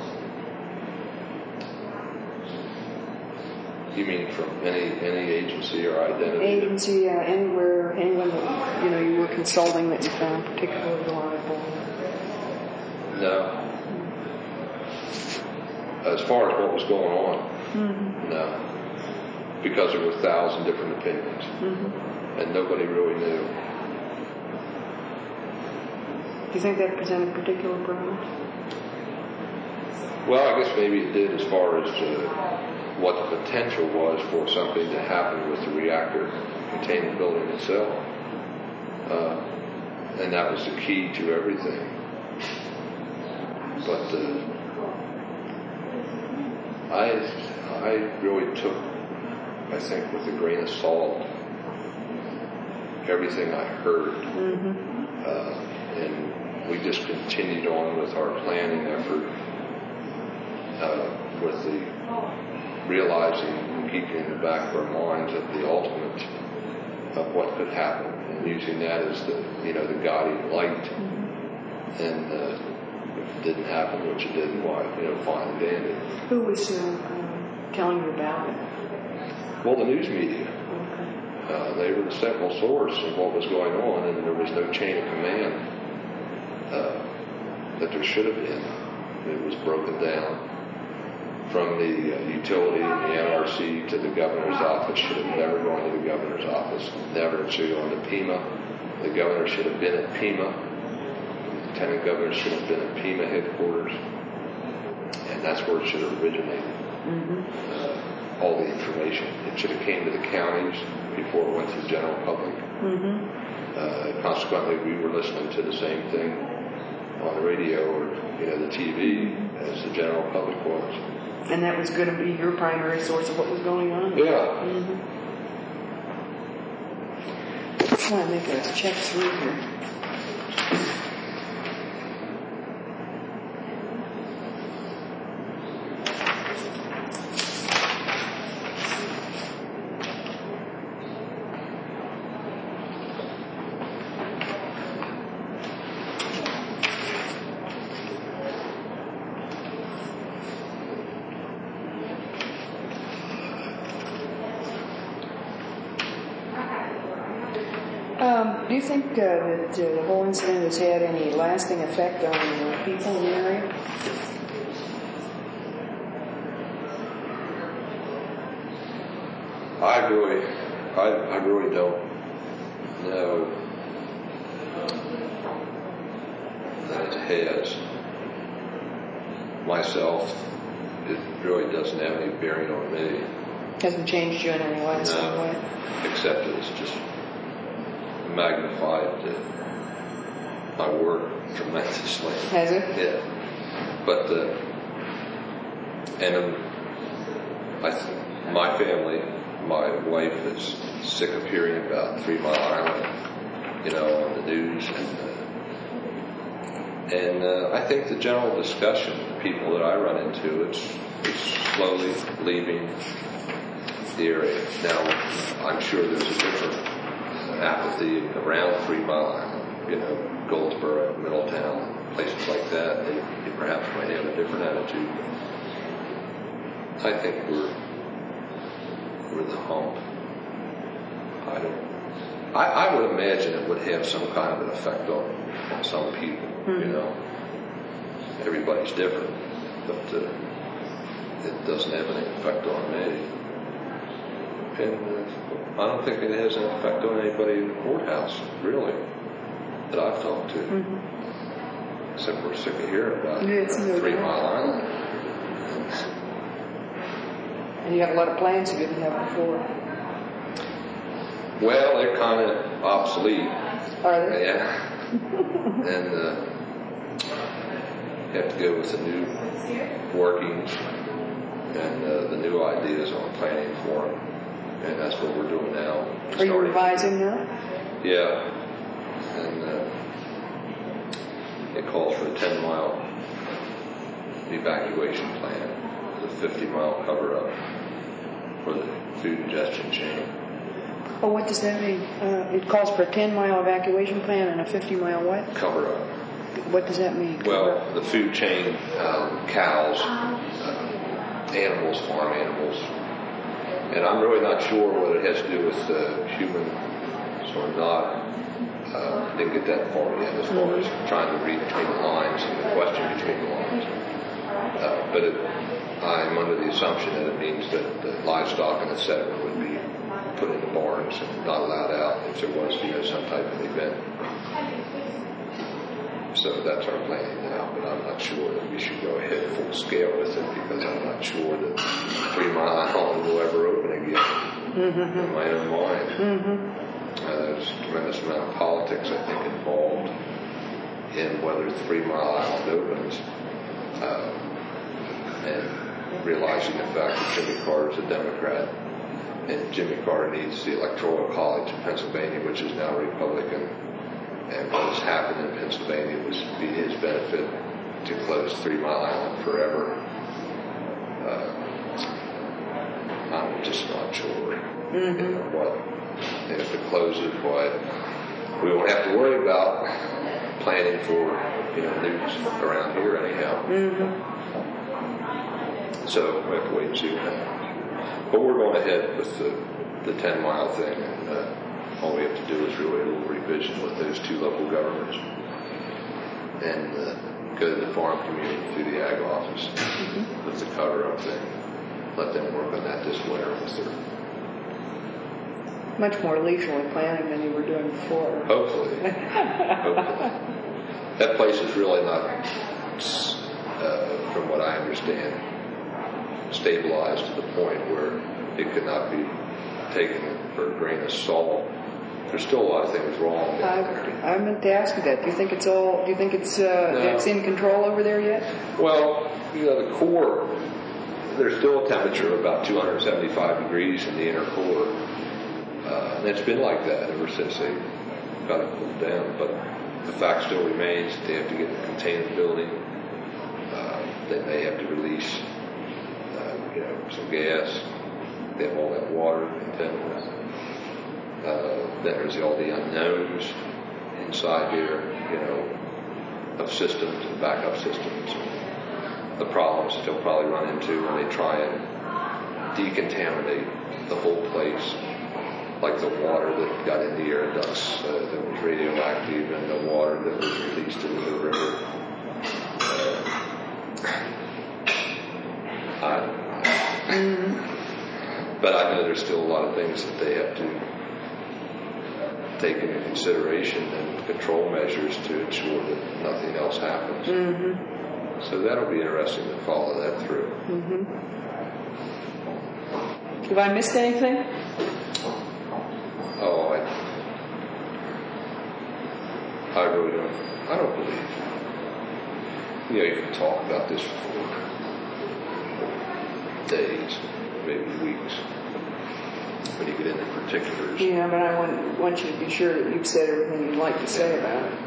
B: you mean from any agency or identity?
A: Agency, anywhere, anyone that you were consulting that you found particularly reliable?
B: No. As far as what was going on, no. Because there were 1,000 different opinions, and nobody really knew.
A: Do you think that presented particular problems?
B: Well, I guess maybe it did as far as what the potential was for something to happen with the reactor containing building itself. And that was the key to everything. But I really took, I think, with a grain of salt, everything I heard. And we just continued on with our planning effort, with the realizing and keeping in the back of our minds of the ultimate of what could happen, and using that as the guiding light. And if it didn't happen, which it didn't, fine and dandy.
A: Who was telling you about it?
B: Well, the news media. They were the central source of what was going on, and there was no chain of command that there should have been. It was broken down from the utility and the NRC to the governor's office. Should have never gone to the governor's office. Never should have gone to PEMA. The governor should have been at PEMA. The lieutenant governor should have been at PEMA headquarters. And that's where it should have originated. All the information. It should have came to the counties before it went to the general public. Consequently, we were listening to the same thing on the radio or the TV as the general public was.
A: And that was going to be your primary source of what was going on?
B: Yeah.
A: I want to make a check through here. Do you think that the whole incident has had any lasting effect on people in the area?
B: I really don't know that it has. Myself, it really doesn't have any bearing on me.
A: Hasn't changed you in any lasting way?
B: Except it's just magnified my work tremendously.
A: Has it?
B: Yeah. But my family, my wife is sick of hearing about 3 Mile Island, on the news, and I think the general discussion, the people that I run into, it's slowly leaving the area. Now, I'm sure there's a different apathy around 3 Mile Island, Goldsboro, Middletown, places like that. They perhaps might have a different attitude. I think we're the hump. I would imagine it would have some kind of an effect on some people, Everybody's different, but it doesn't have any effect on me. And I don't think it has an effect on anybody in the courthouse, really, that I've talked to. Except we're sick of hearing about 3 Mile Island.
A: And you have a lot of plans you didn't have before.
B: Well, they're kind of obsolete.
A: Are they?
B: Yeah. And you have to go with the new workings and the new ideas on planning for them. And that's what we're doing now.
A: Are you revising now?
B: Yeah. And it calls for a 10-mile evacuation plan, the 50-mile cover-up for the food ingestion chain.
A: Oh, what does that mean? It calls for a 10-mile evacuation plan and a 50-mile what?
B: Cover-up.
A: What does that mean?
B: Well, the food chain, cows, animals, farm animals. And I'm really not sure what it has to do with humans or not. Didn't get that far yet as far as trying to read between the lines and the question between the lines. But I'm under the assumption that it means that the livestock and etc. would be put into barns and not allowed out if there was, some type of event. So that's our planning now, but I'm not sure that we should go ahead full scale with it because I'm not sure that 3 Mile Island will ever open again in my own mind. There's a tremendous amount of politics, I think, involved in whether 3 Mile Island opens and realizing the fact that Jimmy Carter's a Democrat and Jimmy Carter needs the Electoral College in Pennsylvania, which is now Republican. And what has happened in Pennsylvania would be his benefit to close 3 Mile Island forever. I'm just not sure what. And if it closes, we won't have to worry about planning for nukes around here anyhow. So we have to wait and see what happens. But we're going ahead with the 10-mile thing, and all we have to do is really a little revision with those 2 local governments and go to the farm community through the ag office with the cover-up thing. Let them work on that this winter with their...
A: Much more leisurely planning than you were doing before.
B: Hopefully. That place is really not, from what I understand, stabilized to the point where it could not be taken for a grain of salt. There's still a lot of things wrong down there.
A: I meant to ask you that. Do you think it's it's in control over there yet?
B: Well, the core, there's still a temperature of about 275 degrees in the inner core. And it's been like that ever since they got it cooled down. But the fact still remains that they have to get the containment building. They may have to release, some gas. They have all that water to contend with. Then there's all the unknowns inside there, of systems and backup systems. The problems that they'll probably run into when they try and decontaminate the whole place, like the water that got in the air ducts that was radioactive and the water that was released into the river. But I know there's still a lot of things that they have to take into consideration and control measures to ensure that nothing else happens. So that'll be interesting to follow that through.
A: Have I missed anything?
B: Oh, I really don't. I don't believe. You can talk about this for days, maybe weeks, when you get into particulars.
A: Yeah, but I want you to be sure that you've said everything you'd like to say about it.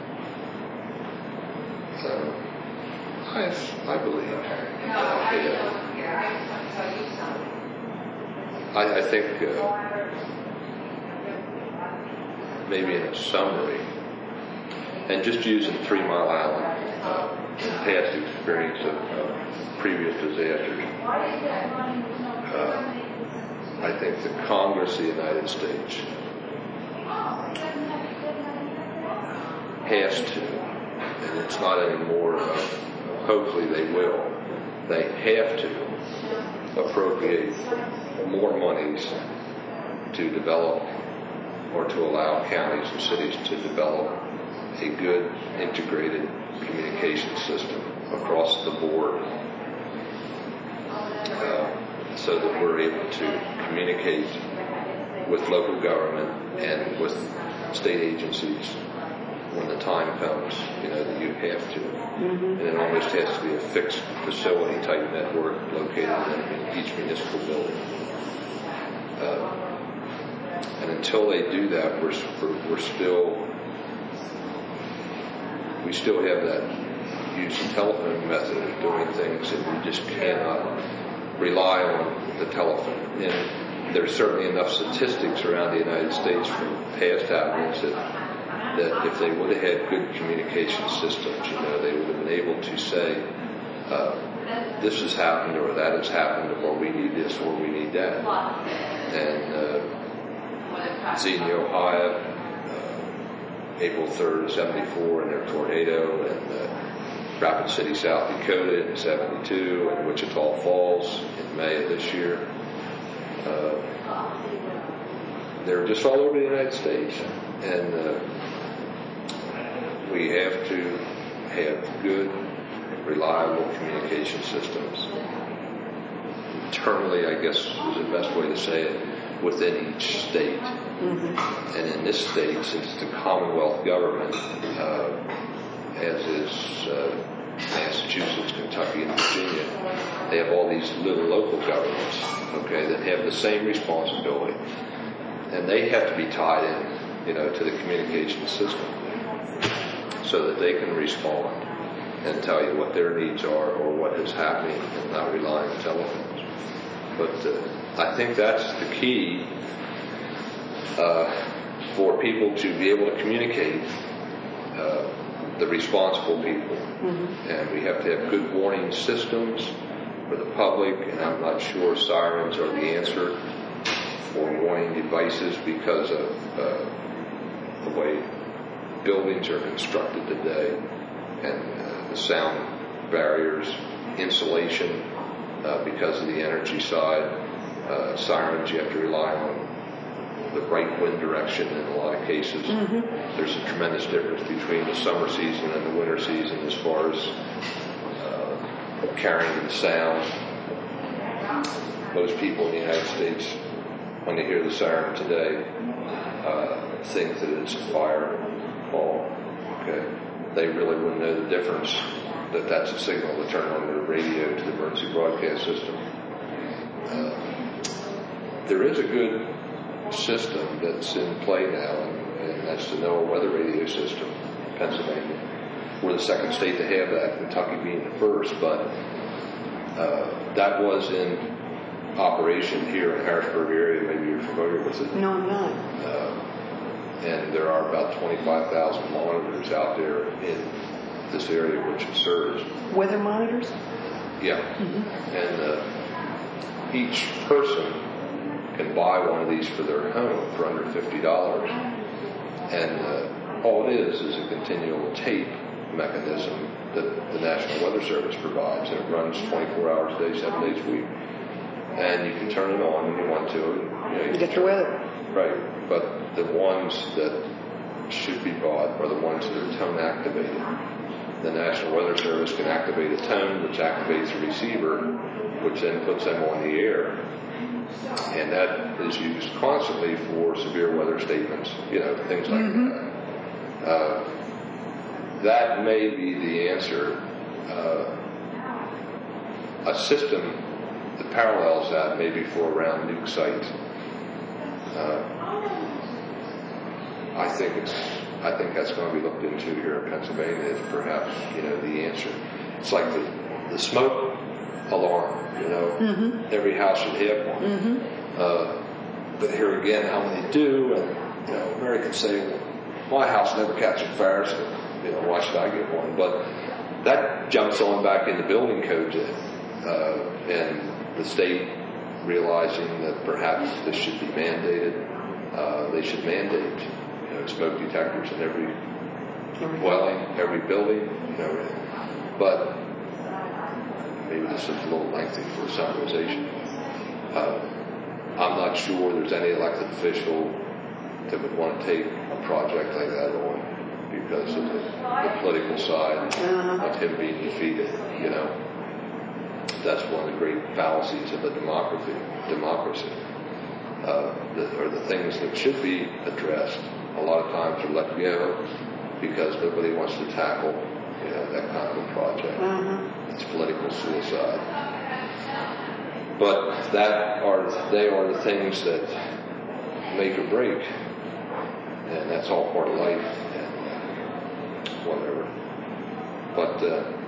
B: I believe. I think maybe in a summary, and just using 3 Mile Island, past experience of previous disasters, I think the Congress of the United States has to, and it's not anymore, hopefully they will, they have to appropriate more monies to develop or to allow counties and cities to develop a good integrated communication system across the board, so that we're able to communicate with local government and with state agencies when the time comes, that you have to. And it almost has to be a fixed facility type network located in each municipal building. And until they do that, we still have that use of telephone method of doing things, and we just cannot rely on the telephone. And there's certainly enough statistics around the United States from past happenings that if they would have had good communication systems, they would have been able to say, this has happened, or that has happened, or we need this, or we need that. And Xenia, Ohio, April 3rd of 74, and their tornado, and Rapid City, South Dakota in 72, and Wichita Falls in May of this year. They're just all over the United States, and we have to have good, reliable communication systems. Internally, I guess is the best way to say it, within each state. And in this state, since it's a Commonwealth government, as is Massachusetts, Kentucky, and Virginia, they have all these little local governments, that have the same responsibility. And they have to be tied in, to the communication system so that they can respond and tell you what their needs are or what is happening, and not relying on telephones. But I think that's the key for people to be able to communicate, the responsible people. And we have to have good warning systems for the public, and I'm not sure sirens are the answer for warning devices because of the way buildings are constructed today, and the sound barriers, insulation, because of the energy side. Sirens, you have to rely on the right wind direction in a lot of cases. There's a tremendous difference between the summer season and the winter season as far as carrying the sound. Most people in the United States, when they hear the siren today, think that it's a fire call. They really wouldn't know the difference, that that's a signal to turn on their radio to the emergency broadcast system. There is a good system that's in play now, and that's the NOAA weather radio system in Pennsylvania. We're the second state to have that, Kentucky being the first, but that was in operation here in Harrisburg area. Maybe you're familiar with it.
A: No, I'm not.
B: And there are about 25,000 monitors out there in this area which it serves.
A: Weather monitors?
B: Yeah. And each person can buy one of these for their home for under $50. And all it is a continual tape mechanism that the National Weather Service provides. And it runs 24 hours a day, 7 days a week. And you can turn it on when you want to.
A: You get your weather.
B: Right. But the ones that should be bought are the ones that are tone activated. The National Weather Service can activate a tone, which activates a receiver, which then puts them on the air. And that is used constantly for severe weather statements, things like that. That may be the answer. A system that parallels that maybe for around nuke sites. I think that's going to be looked into here in Pennsylvania as perhaps, the answer. It's like the smoke alarm, every house should have one. But here again, how many do? And, Mary could say, well, my house never catches fire, so, why should I get one? But that jumps on back into building codes and the state realizing that perhaps this should be mandated. They should mandate, smoke detectors in every dwelling, every building, But maybe this is a little lengthy for a summarization. I'm not sure there's any elected official that would want to take a project like that on because of the political side of him being defeated. That's one of the great fallacies of the democracy. Or the things that should be addressed a lot of times are let go because nobody wants to tackle that kind of a project. It's political suicide. But they are the things that make or break, and that's all part of life and whatever. But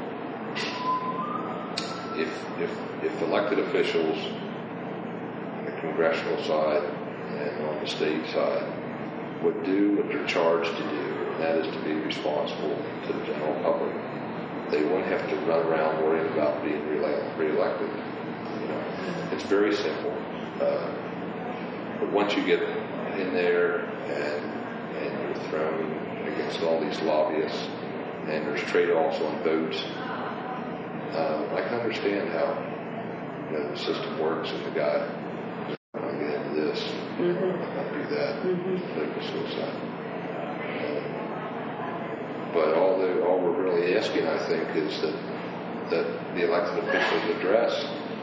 B: if elected officials on the congressional side and on the state side would do what they're charged to do, and that is to be responsible to the general public, they wouldn't have to run around worrying about being reelected. It's very simple. But once you get in there and you're thrown against all these lobbyists, and there's trade-offs on votes, I can understand how the system works, and the guy, I'm going to get into this, I'm going to do that, political suicide. But all we're really asking, I think, is that the elected officials address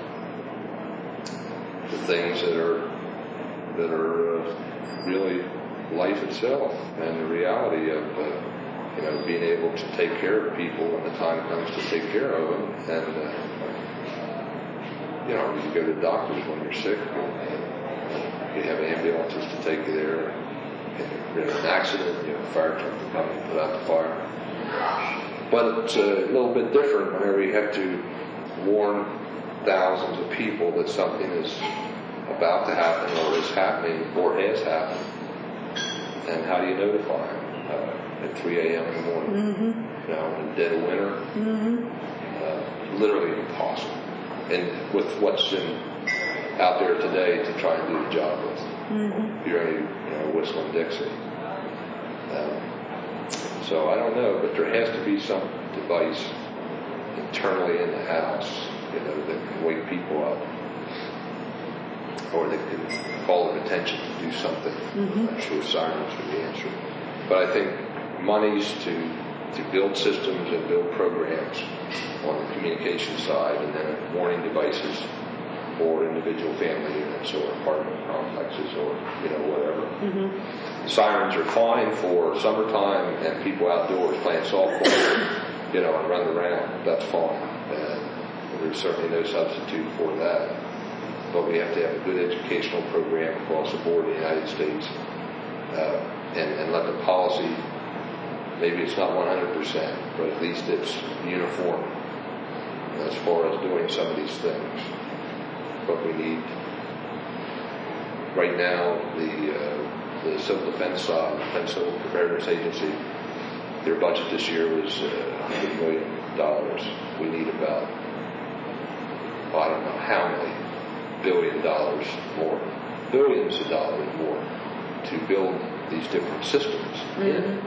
B: the things that are really life itself and the reality of being able to take care of people when the time comes to take care of them. And you go to the doctors when you're sick, and you have ambulances to take you there. If you're in an accident, you have a fire truck to come and put out the fire. But it's a little bit different whenever you have to warn thousands of people that something is about to happen or is happening or has happened. And how do you notify them? At 3 a.m. in the morning, in the dead of winter, literally impossible. And with what's out there today to try and do the job with, you're only whistling Dixie. So I don't know, but there has to be some device internally in the house, that can wake people up, or that can call their attention to do something. I'm not sure sirens would be the answer, but I think monies to build systems and build programs on the communication side, and then warning devices for individual family units or apartment complexes or whatever. Sirens are fine for summertime and people outdoors playing softball, and running around. That's fine. There's certainly no substitute for that. But we have to have a good educational program across the board in the United States, and let the policy, maybe it's not 100%, but at least it's uniform as far as doing some of these things. But we need, right now, the Civil Defense side, Defense Civil Preparedness Agency, their budget this year was $100 million. We need about, I don't know how many billion dollars more, billions of dollars more to build these different systems in.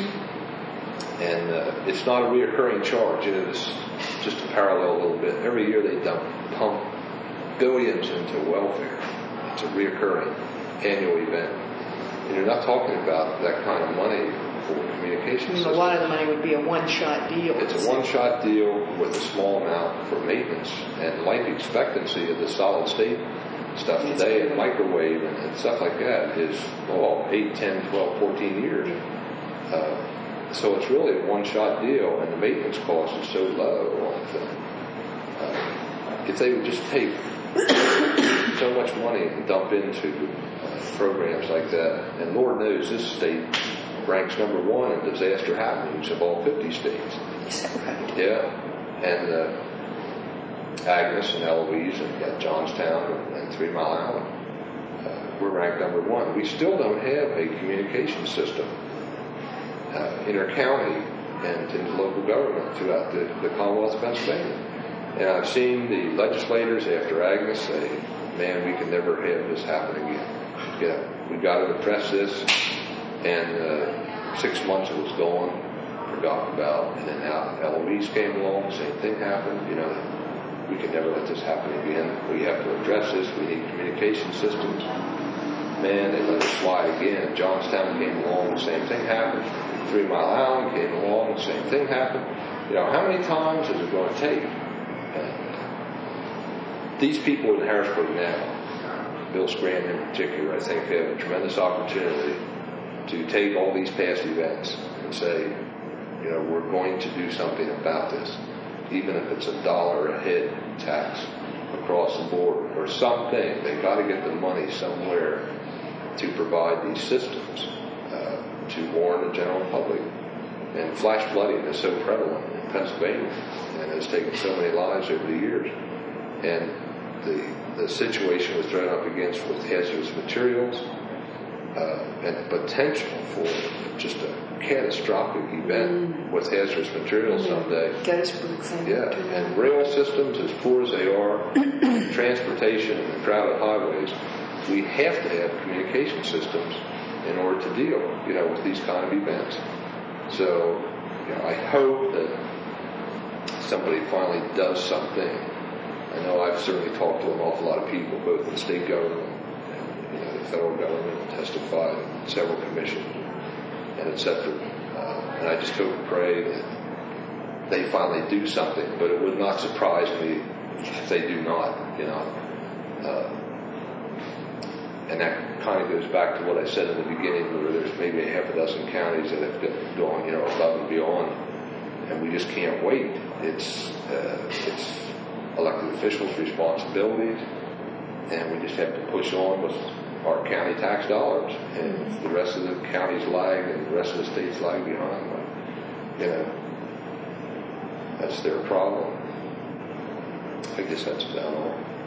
B: And it's not a reoccurring charge. It's just a parallel a little bit. Every year they pump billions into welfare. It's a reoccurring annual event. And you're not talking about that kind of money for communication systems.
A: A lot of the money would be a one-shot deal.
B: It's a one-shot deal with a small amount for maintenance, and life expectancy of the solid state stuff today, and microwave and stuff like that is 8, 10, 12, 14 years. So it's really a one-shot deal, and the maintenance cost is so low on the thing. If they would just take so much money and dump into programs like that, and Lord knows this state ranks number 1 in disaster happenings of all 50 states. Yeah, and Agnes and Eloise and Johnstown and 3 Mile Island. we're ranked number 1. We still don't have a communication system inter-county and in the local government throughout the Commonwealth of Pennsylvania. And I've seen the legislators after Agnes say, man, we can never have this happen again. We've got to address this. And 6 months it was gone, forgotten about, and then now Eloise came along, same thing happened. We can never let this happen again. We have to address this. We need communication systems. Man, they let it slide again. Johnstown came along, the same thing happened. 3 Mile Island came along, the same thing happened. How many times is it going to take? These people in Harrisburg now, Bill Scranton in particular, I think have a tremendous opportunity to take all these past events and say, we're going to do something about this, even if it's $1 a head tax across the board or something. They've got to get the money somewhere to provide these systems to warn the general public. And flash flooding is so prevalent in Pennsylvania and has taken so many lives over the years. And the situation was thrown up against with hazardous materials and the potential for just a catastrophic event with hazardous materials someday. Yeah, and rail systems, as poor as they are, transportation and crowded highways, we have to have communication systems in order to deal, with these kind of events. So, I hope that somebody finally does something. I know I've certainly talked to an awful lot of people, both in the state government and the federal government, testified in several commissions, and et cetera. And I just hope and pray that they finally do something. But it would not surprise me if they do not, and that kind of goes back to what I said in the beginning, where there's maybe a half a dozen counties that have been going, above and beyond, and we just can't wait. It's elected officials' responsibilities, and we just have to push on with our county tax dollars. And if the rest of the counties lag and the rest of the states lag behind, that's their problem. I guess that's about all.